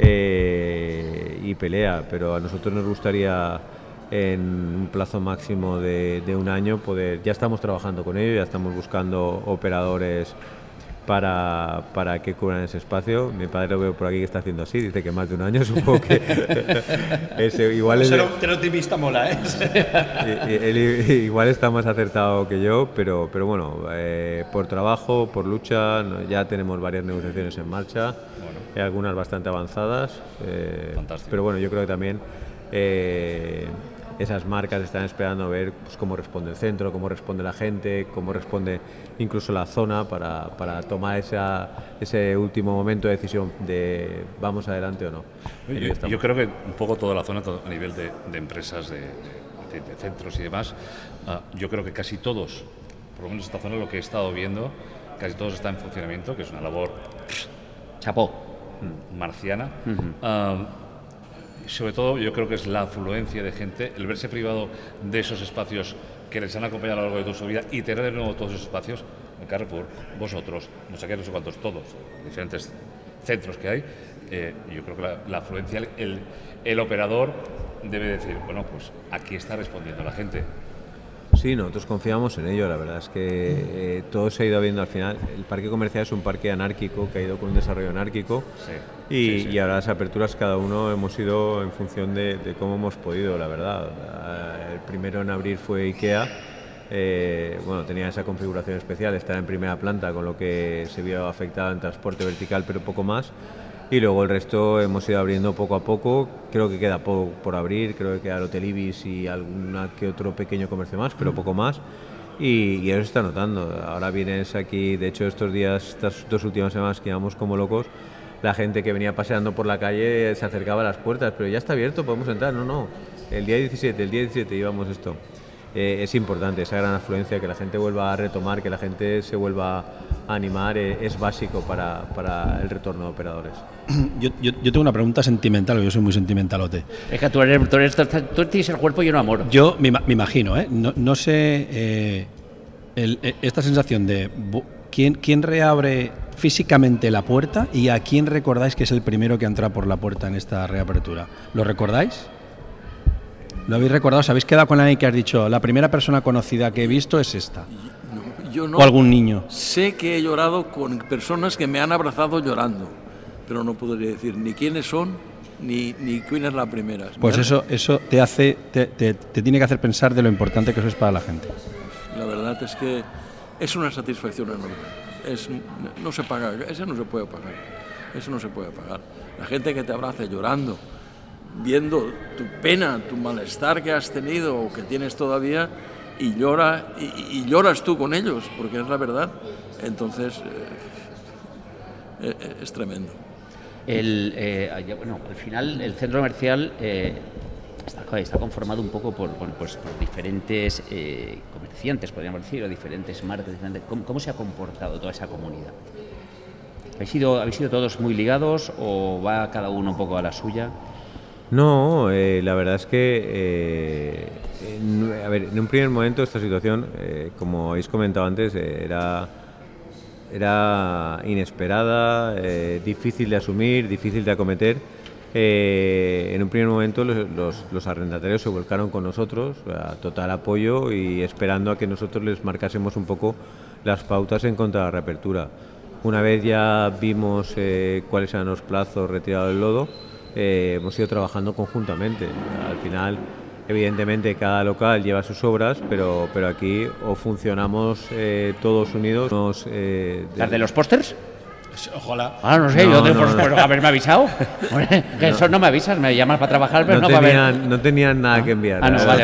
y pelea, pero a nosotros nos gustaría en un plazo máximo de un año ya estamos trabajando con ello, ya estamos buscando operadores para que cubran ese espacio. Mi padre lo veo por aquí que está haciendo así, dice que más de un año, supongo que igual Ser optimista mola, ¿eh? Igual está más acertado que yo, pero bueno, por trabajo, por lucha, ya tenemos varias negociaciones en marcha, algunas bastante avanzadas, pero bueno, yo creo que también esas marcas están esperando a ver pues, cómo responde el centro, cómo responde la gente, cómo responde incluso la zona para tomar ese último momento de decisión de vamos adelante o no. Yo creo que un poco toda la zona a nivel de empresas, de centros y demás, yo creo que casi todos, por lo menos esta zona lo que he estado viendo, casi todos están en funcionamiento, que es una labor chapó marciana. Sobre todo yo creo que es la afluencia de gente, el verse privado de esos espacios que les han acompañado a lo largo de toda su vida y tener de nuevo todos esos espacios, el Carrefour, vosotros, no sé qué, no sé cuántos, todos, diferentes centros que hay, yo creo que la afluencia, el operador debe decir, bueno, pues aquí está respondiendo la gente. Sí, nosotros confiamos en ello, la verdad es que todo se ha ido viendo al final. El parque comercial es un parque anárquico que ha ido con un desarrollo anárquico y ahora las aperturas cada uno hemos ido en función de cómo hemos podido, la verdad. El primero en abrir fue IKEA, tenía esa configuración especial, estar en primera planta, con lo que se vio afectado en transporte vertical, pero poco más. Y luego el resto hemos ido abriendo poco a poco, creo que queda poco por abrir, creo que queda el Hotel Ibis y alguna que otro pequeño comercio más, pero poco más, y eso se está notando. Ahora vienes aquí, de hecho estos días, estas 2 últimas semanas que íbamos como locos, la gente que venía paseando por la calle se acercaba a las puertas, pero ya está abierto, podemos entrar, no, el día 17 íbamos esto. Es importante esa gran afluencia, que la gente vuelva a retomar, que la gente se vuelva a animar, es básico para el retorno de operadores. Yo tengo una pregunta sentimental, yo soy muy sentimentalote. Es que tú tienes el cuerpo lleno de amor. Yo me imagino, no sé, esta sensación de ¿quién reabre físicamente la puerta y a quién recordáis que es el primero que entra por la puerta en esta reapertura? ¿Lo recordáis? ¿Lo habéis recordado? ¿Os habéis quedado con alguien que has dicho, la primera persona conocida que he visto es esta? Yo no. ¿O algún niño? Sé que he llorado con personas que me han abrazado llorando, pero no podría decir ni quiénes son ni quién es la primera. Pues eso te tiene que hacer pensar de lo importante que eso es para la gente. La verdad es que es una satisfacción enorme. No se paga, eso no se puede pagar. Eso no se puede pagar. La gente que te abraza llorando, viendo tu pena, tu malestar que has tenido o que tienes todavía, y lloras tú con ellos, porque es la verdad. Entonces es tremendo. Al final el centro comercial está conformado un poco por diferentes comerciantes, podríamos decir, o diferentes marcas. ¿Cómo se ha comportado toda esa comunidad? ¿Habéis sido todos muy ligados o va cada uno un poco a la suya? No, la verdad es que, en un primer momento esta situación, como habéis comentado antes, era inesperada, difícil de asumir, difícil de acometer. En un primer momento los arrendatarios se volcaron con nosotros, a total apoyo y esperando a que nosotros les marcásemos un poco las pautas en contra de la reapertura. Una vez ya vimos cuáles eran los plazos retirados del lodo, hemos ido trabajando conjuntamente. Al final, evidentemente, cada local lleva sus obras, pero aquí o funcionamos todos unidos. ¿Las de los pósters? Ojalá. No sé, haberme avisado. Que eso no me avisas, me llamas para trabajar, pero no tenían nada que enviar. Vale.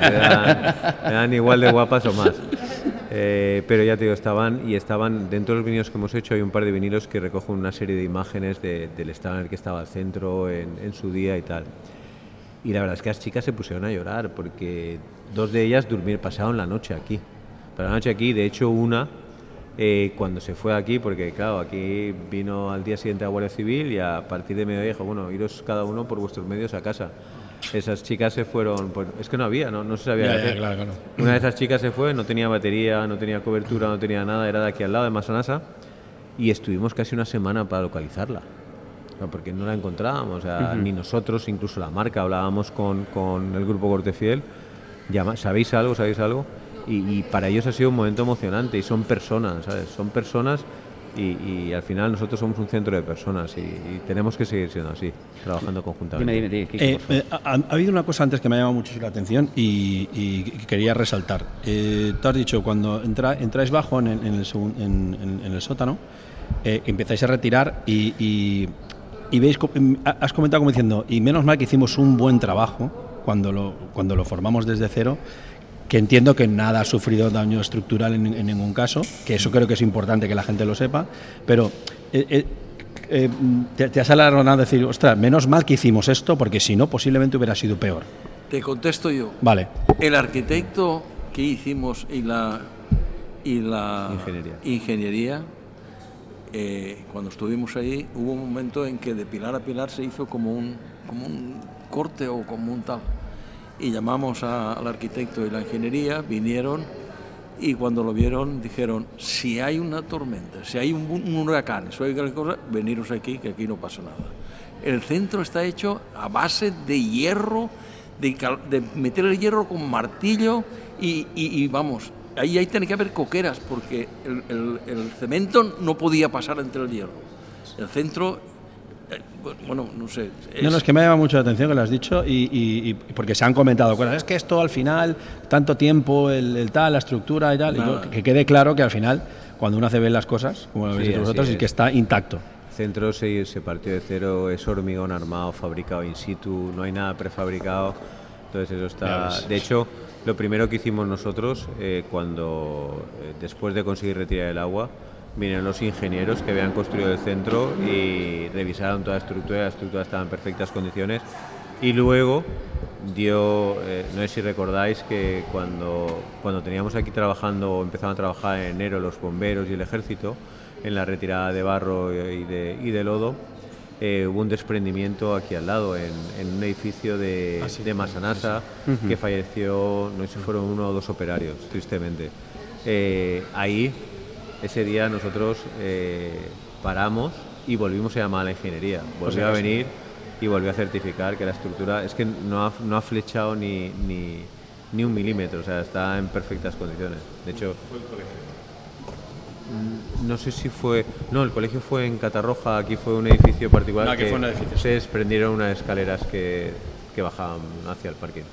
Eran igual de guapas o más. Pero ya te digo, estaban dentro de los vinilos que hemos hecho. Hay un par de vinilos que recogen una serie de imágenes del estado en el que estaba el centro en su día y tal. Y la verdad es que las chicas se pusieron a llorar porque 2 de ellas pasaron la noche aquí. De hecho, una cuando se fue aquí, porque claro, aquí vino al día siguiente la Guardia Civil y a partir de mediodía dijo, bueno, iros cada uno por vuestros medios a casa. Esas chicas se fueron, pues es que no se sabía qué hacer. Claro. Una de esas chicas se fue, no tenía batería, no tenía cobertura, no tenía nada, era de aquí al lado, de Massanassa, y estuvimos casi una semana para localizarla, porque no la encontrábamos, ni nosotros, incluso la marca, hablábamos con el grupo Cortefiel, ¿sabéis algo? Y para ellos ha sido un momento emocionante, y son personas, ¿sabes? Son personas. Y al final nosotros somos un centro de personas y tenemos que seguir siendo así, trabajando conjuntamente. Dime, ha habido una cosa antes que me ha llamado mucho la atención y quería resaltar. Tú has dicho, cuando entráis bajo en el sótano, empezáis a retirar y veis, has comentado como diciendo, y menos mal que hicimos un buen trabajo cuando lo formamos desde cero, que entiendo que nada ha sufrido daño estructural en ningún caso, que eso creo que es importante que la gente lo sepa, pero te has alarmado a decir, ostras, menos mal que hicimos esto, porque si no, posiblemente hubiera sido peor. Te contesto yo. Vale. El arquitecto que hicimos y la ingeniería, cuando estuvimos ahí, hubo un momento en que de pilar a pilar se hizo como un corte o como un tal. Y llamamos al arquitecto y la ingeniería, vinieron y cuando lo vieron dijeron, si hay una tormenta, si hay un huracán, si hay cualquier cosa, veniros aquí, que aquí no pasa nada. El centro está hecho a base de hierro, de meter el hierro con martillo y vamos, ahí tiene que haber coqueras porque el cemento no podía pasar entre el hierro. El centro... Bueno, no sé. No, es que me ha llamado mucho la atención que lo has dicho y porque se han comentado cosas. Es que esto al final, tanto tiempo, el tal, la estructura y tal, y que quede claro que al final, cuando uno hace bien las cosas, como lo habéis dicho vosotros, es que está intacto. El centro se partió de cero, es hormigón armado, fabricado in situ, no hay nada prefabricado, entonces eso está... De hecho, lo primero que hicimos nosotros, después de conseguir retirar el agua, vinieron los ingenieros que habían construido el centro y revisaron toda la estructura estaba en perfectas condiciones y luego no sé si recordáis que cuando teníamos aquí empezaban a trabajar en enero los bomberos y el ejército en la retirada de barro y de lodo, hubo un desprendimiento aquí al lado en un edificio de Massanassa que falleció, no sé si fueron 1 o 2 operarios, tristemente. Ahí ese día nosotros paramos y volvimos a llamar a la ingeniería. Volvió a venir y volvió a certificar que la estructura es que no ha flechado ni 1 milímetro, o sea, está en perfectas condiciones. De hecho, ¿fue el colegio? No sé si fue... No, el colegio fue en Catarroja, aquí fue un edificio particular. Aquí fue un edificio. Se desprendieron unas escaleras que bajaban hacia el parking.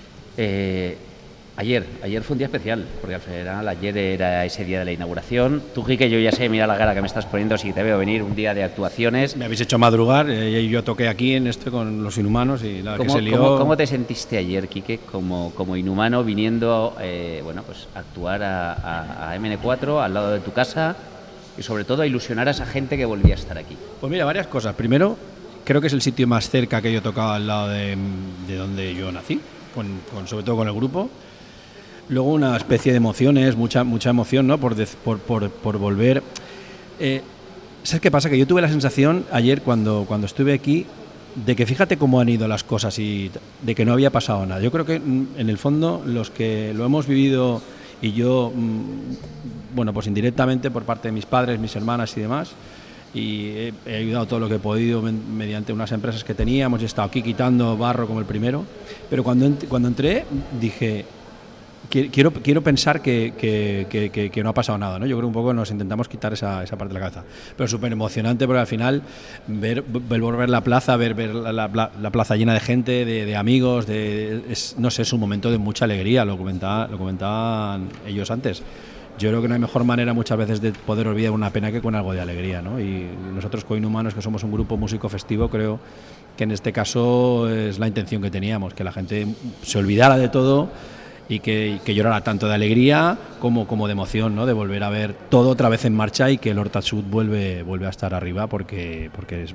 Ayer fue un día especial, porque al final ayer era ese día de la inauguración. Tú, Quique, yo ya sé, mira la cara que me estás poniendo, si te veo venir, un día de actuaciones. Me habéis hecho madrugar, y yo toqué aquí con los Inhumanos y la que se lió... ¿Cómo te sentiste ayer, Quique, como inhumano, viniendo a actuar a MN4, al lado de tu casa? y sobre todo a ilusionar a esa gente que volvía a estar aquí? Pues mira, varias cosas. Primero, creo que es el sitio más cerca que yo he tocado al lado de donde yo nací, sobre todo con el grupo. Luego una especie de emociones, mucha emoción, ¿no? Por volver. ¿Sabes qué pasa? Que yo tuve la sensación ayer cuando estuve aquí de que fíjate cómo han ido las cosas y de que no había pasado nada. Yo creo que en el fondo los que lo hemos vivido y yo, bueno, pues indirectamente por parte de mis padres, mis hermanas y demás, y he ayudado todo lo que he podido mediante unas empresas que teníamos, he estado aquí quitando barro como el primero, pero cuando entré dije, quiero pensar que no ha pasado nada, ¿no? Yo creo un poco nos intentamos quitar esa parte de la cabeza, pero súper emocionante porque al final ver la plaza, ver la plaza llena de gente, de amigos, no sé, es un momento de mucha alegría, lo comentaban ellos antes. Yo creo que no hay mejor manera muchas veces de poder olvidar una pena que con algo de alegría, ¿no? Y nosotros Coinhumanos, que somos un grupo músico festivo, creo que en este caso es la intención que teníamos, que la gente se olvidara de todo y que llorara tanto de alegría como de emoción, ¿no? De volver a ver todo otra vez en marcha y que el Horta Sud vuelve a estar arriba porque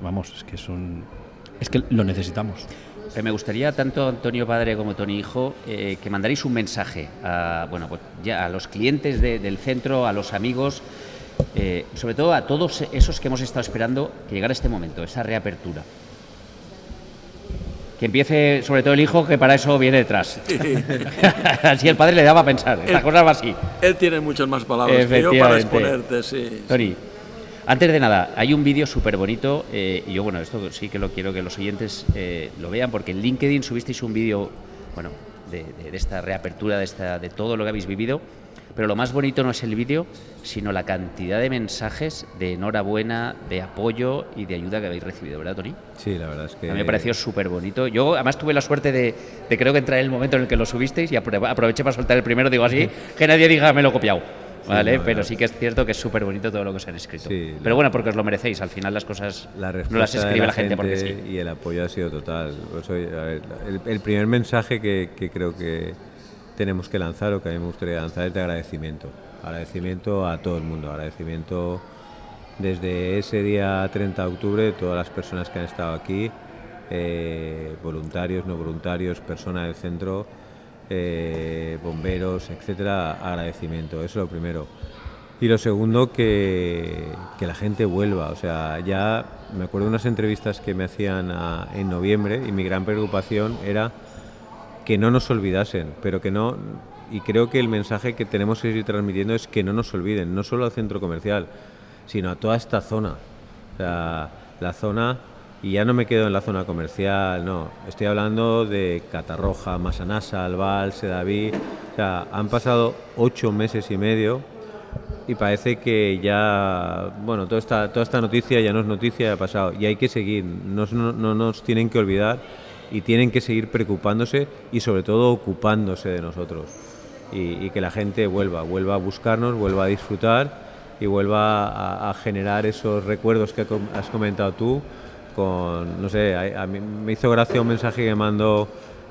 es que lo necesitamos. Me gustaría, tanto Antonio padre como Tony hijo, que mandaréis un mensaje a los clientes del centro, a los amigos, sobre todo a todos esos que hemos estado esperando que llegara este momento, esa reapertura. Que empiece sobre todo el hijo, que para eso viene detrás. Sí. Así el padre le daba a pensar, esta cosa va así. Él tiene muchas más palabras que yo para exponerte, sí. Tony, antes de nada, hay un vídeo súper bonito, y yo, bueno, esto sí que lo quiero que los oyentes lo vean, porque en LinkedIn subisteis un vídeo, bueno, de esta reapertura, de todo lo que habéis vivido, pero lo más bonito no es el vídeo, sino la cantidad de mensajes de enhorabuena, de apoyo y de ayuda que habéis recibido, ¿verdad, Tony? Sí, la verdad es que... A mí me pareció súper bonito. Yo, además, tuve la suerte de creo que entrar en el momento en el que lo subisteis y aproveché para soltar el primero, digo así, que nadie diga me lo he copiado. Vale, no, pero sí que es cierto que es súper bonito todo lo que os han escrito. Sí, pero bueno, porque os lo merecéis. Al final las cosas no las escribe la gente porque sí. Y el apoyo ha sido total. Pues, a ver, el primer mensaje que creo que tenemos que lanzar, o que a mí me gustaría lanzar, es de agradecimiento. Agradecimiento a todo el mundo. Agradecimiento desde ese día 30 de octubre, todas las personas que han estado aquí, voluntarios, no voluntarios, personas del centro, bomberos, etcétera. Agradecimiento, eso es lo primero. Y lo segundo, que la gente vuelva. O sea, ya me acuerdo de unas entrevistas que me hacían en noviembre, y mi gran preocupación era que no nos olvidasen, pero que no. Y creo que el mensaje que tenemos que ir transmitiendo es que no nos olviden, no solo al centro comercial, sino a toda esta zona. O sea, la zona. Y ya no me quedo en la zona comercial, no. Estoy hablando de Catarroja, Massanassa, Albal, Sedaví. O sea, han pasado 8 meses y medio y parece que ya, bueno, toda esta noticia ya no es noticia, ya ha pasado. Y hay que seguir, no nos tienen que olvidar y tienen que seguir preocupándose y sobre todo ocupándose de nosotros. Y que la gente vuelva a buscarnos, vuelva a disfrutar y vuelva a generar esos recuerdos que has comentado tú. No sé, a mí me hizo gracia un mensaje que me mandó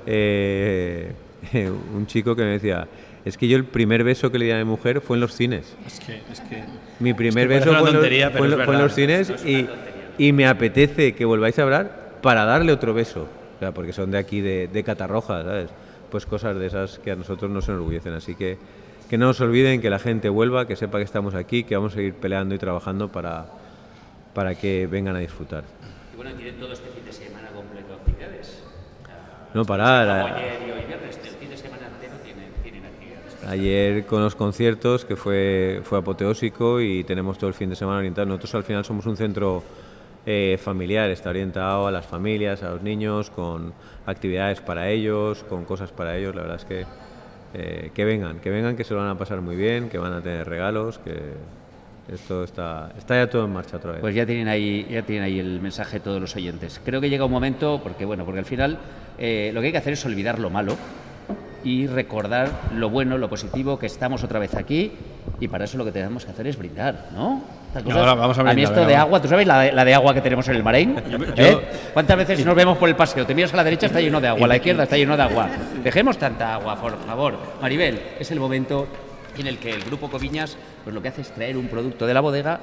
un chico que me decía, es que yo el primer beso que le di a mi mujer fue en los cines. Es que mi primer beso fue en los cines y me apetece que volváis a hablar para darle otro beso, o sea, porque son de aquí, de Catarroja, ¿sabes? Pues cosas de esas que a nosotros nos enorgullecen, así que no nos olviden, que la gente vuelva, que sepa que estamos aquí, que vamos a seguir peleando y trabajando para que vengan a disfrutar. Y bueno, tienen todo este fin de semana completo actividades. No parar. Ayer y hoy viernes, el fin de semana entero tienen actividades. Ayer con los conciertos, que fue apoteósico, y tenemos todo el fin de semana orientado. Nosotros al final somos un centro familiar, está orientado a las familias, a los niños, con actividades para ellos, con cosas para ellos. La verdad es que vengan, que se lo van a pasar muy bien, que van a tener regalos, que... Esto está ya todo en marcha otra vez. Pues ya tienen ahí el mensaje de todos los oyentes. Creo que llega un momento, porque al final lo que hay que hacer es olvidar lo malo y recordar lo bueno, lo positivo, que estamos otra vez aquí, y para eso lo que tenemos que hacer es brindar, ¿no? Ahora vamos a brindar, mí esto de agua, ¿tú sabes la de agua que tenemos en el Marín? ¿Cuántas veces nos vemos por el paseo? Te miras a la derecha, está lleno de agua, a la izquierda está lleno de agua. Dejemos tanta agua, por favor. Maribel, es el momento en el que el Grupo Coviñas pues lo que hace es traer un producto de la bodega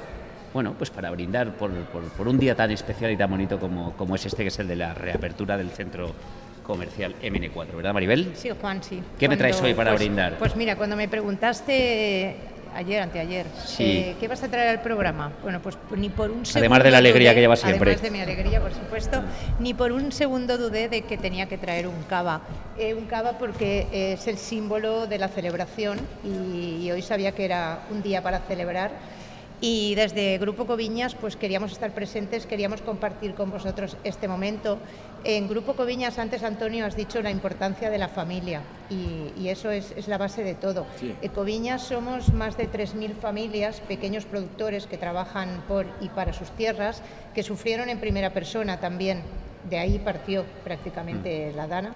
bueno, pues para brindar por un día tan especial y tan bonito como es este, que es el de la reapertura del centro comercial MN4, ¿verdad, Maribel? Sí, Juan, sí. ¿Qué me traes hoy para brindar? Pues mira, cuando me preguntaste anteayer, sí. ¿qué vas a traer al programa? Bueno, pues ni por un segundo además de la alegría que lleva siempre. Además de mi alegría, por supuesto, ni por un segundo dudé de que tenía que traer un cava. Un cava porque es el símbolo de la celebración y hoy sabía que era un día para celebrar. Y desde Grupo Coviñas pues queríamos estar presentes, queríamos compartir con vosotros este momento. En Grupo Coviñas, antes Antonio has dicho la importancia de la familia y eso es la base de todo. Sí. En Coviñas somos más de 3.000 familias, pequeños productores que trabajan por y para sus tierras, que sufrieron en primera persona también. De ahí partió prácticamente la Dana.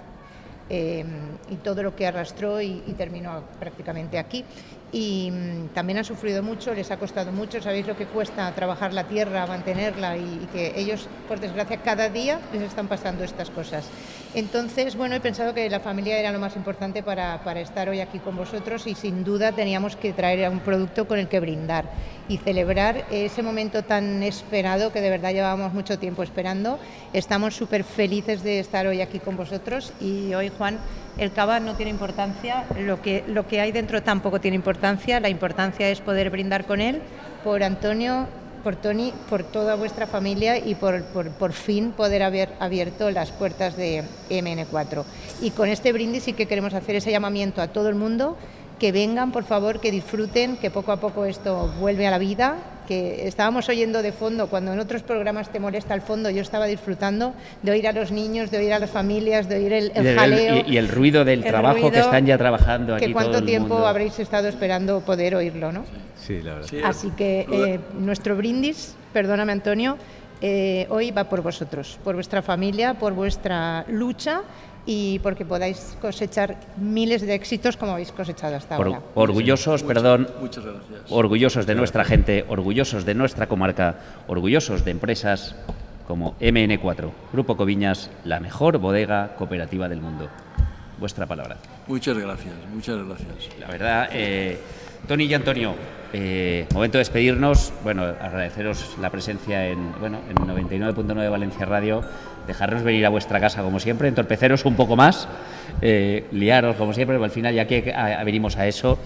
Y todo lo que arrastró y terminó prácticamente aquí. Y también han sufrido mucho, les ha costado mucho, sabéis lo que cuesta trabajar la tierra, mantenerla y que ellos, por desgracia, cada día les están pasando estas cosas. Entonces, bueno, he pensado que la familia era lo más importante para estar hoy aquí con vosotros y sin duda teníamos que traer un producto con el que brindar y celebrar ese momento tan esperado que de verdad llevábamos mucho tiempo esperando. Estamos súper felices de estar hoy aquí con vosotros y hoy, Juan, el cava no tiene importancia, lo que hay dentro tampoco tiene importancia, la importancia es poder brindar con él, por Antonio, por Tony, por toda vuestra familia y por fin poder haber abierto las puertas de MN4. Y con este brindis sí que queremos hacer ese llamamiento a todo el mundo, que vengan, por favor, que disfruten, que poco a poco esto vuelve a la vida, que estábamos oyendo de fondo, cuando en otros programas te molesta el fondo, yo estaba disfrutando de oír a los niños, de oír a las familias, de oír el jaleo. Y el ruido del trabajo que están ya trabajando aquí. Que cuánto todo el tiempo mundo. habréis estado esperando poder oírlo, ¿no? Sí, la verdad. Sí. Así que nuestro brindis, perdóname Antonio, hoy va por vosotros, por vuestra familia, por vuestra lucha y porque podáis cosechar miles de éxitos como habéis cosechado hasta ahora. Orgullosos, Muchas gracias. orgullosos de nuestra gente, orgullosos de nuestra comarca, orgullosos de empresas como MN4, Grupo Coviñas, la mejor bodega cooperativa del mundo. Vuestra palabra. Muchas gracias, muchas gracias. La verdad, Tony y Antonio, momento de despedirnos. Bueno, agradeceros la presencia en 99.9 Valencia Radio, dejarnos venir a vuestra casa como siempre, entorpeceros un poco más, liaros como siempre, pero al final ya que venimos a eso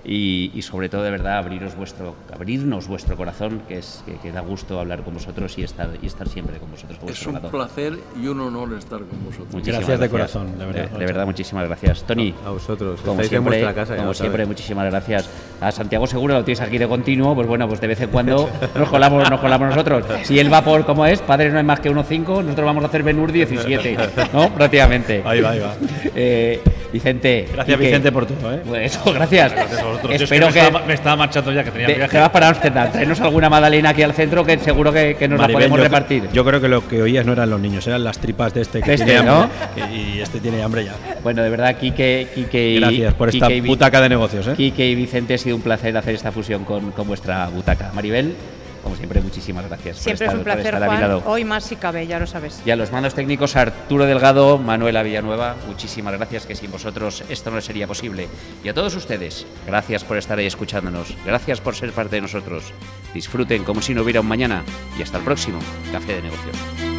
y sobre todo de verdad abrirnos vuestro corazón, que da gusto hablar con vosotros y estar siempre con vosotros. Es un placer y un honor estar con vosotros. Gracias de corazón, de verdad. De verdad, muchísimas gracias. Tony, a vosotros, como estáis siempre, en vuestra casa, como siempre, muchísimas gracias. A Santiago Segura lo tienes aquí de continuo, pues bueno, pues de vez en cuando nos colamos nosotros. Si él va por como es, padre no hay más que 1,5, nosotros vamos a hacer Ben-Hur 17, ¿no? Prácticamente. Ahí va. Vicente. Gracias, Quique. Vicente, por todo, ¿eh? Pues eso, gracias. Gracias a vosotros. Espero me estaba marchando ya, que tenía viaje. Te vas para Ámsterdam, traernos alguna magdalena aquí al centro que seguro que nos Maribel, la podemos yo repartir. Yo creo que lo que oías no eran los niños, eran las tripas de este que Este, tiene ¿no? hambre, y este tiene hambre ya. Bueno, de verdad, Quique y Gracias por esta butaca de negocios, ¿eh? Quique y Vicente, ha sido un placer hacer esta fusión con vuestra butaca. Maribel, como siempre, muchísimas gracias. Siempre es un placer, por estar a mi Juan. lado. Hoy más si cabe, ya lo sabes. Y a los mandos técnicos, Arturo Delgado, Manuela Villanueva, muchísimas gracias, que sin vosotros esto no sería posible. Y a todos ustedes, gracias por estar ahí escuchándonos, gracias por ser parte de nosotros. Disfruten como si no hubiera un mañana y hasta el próximo Café de Negocios.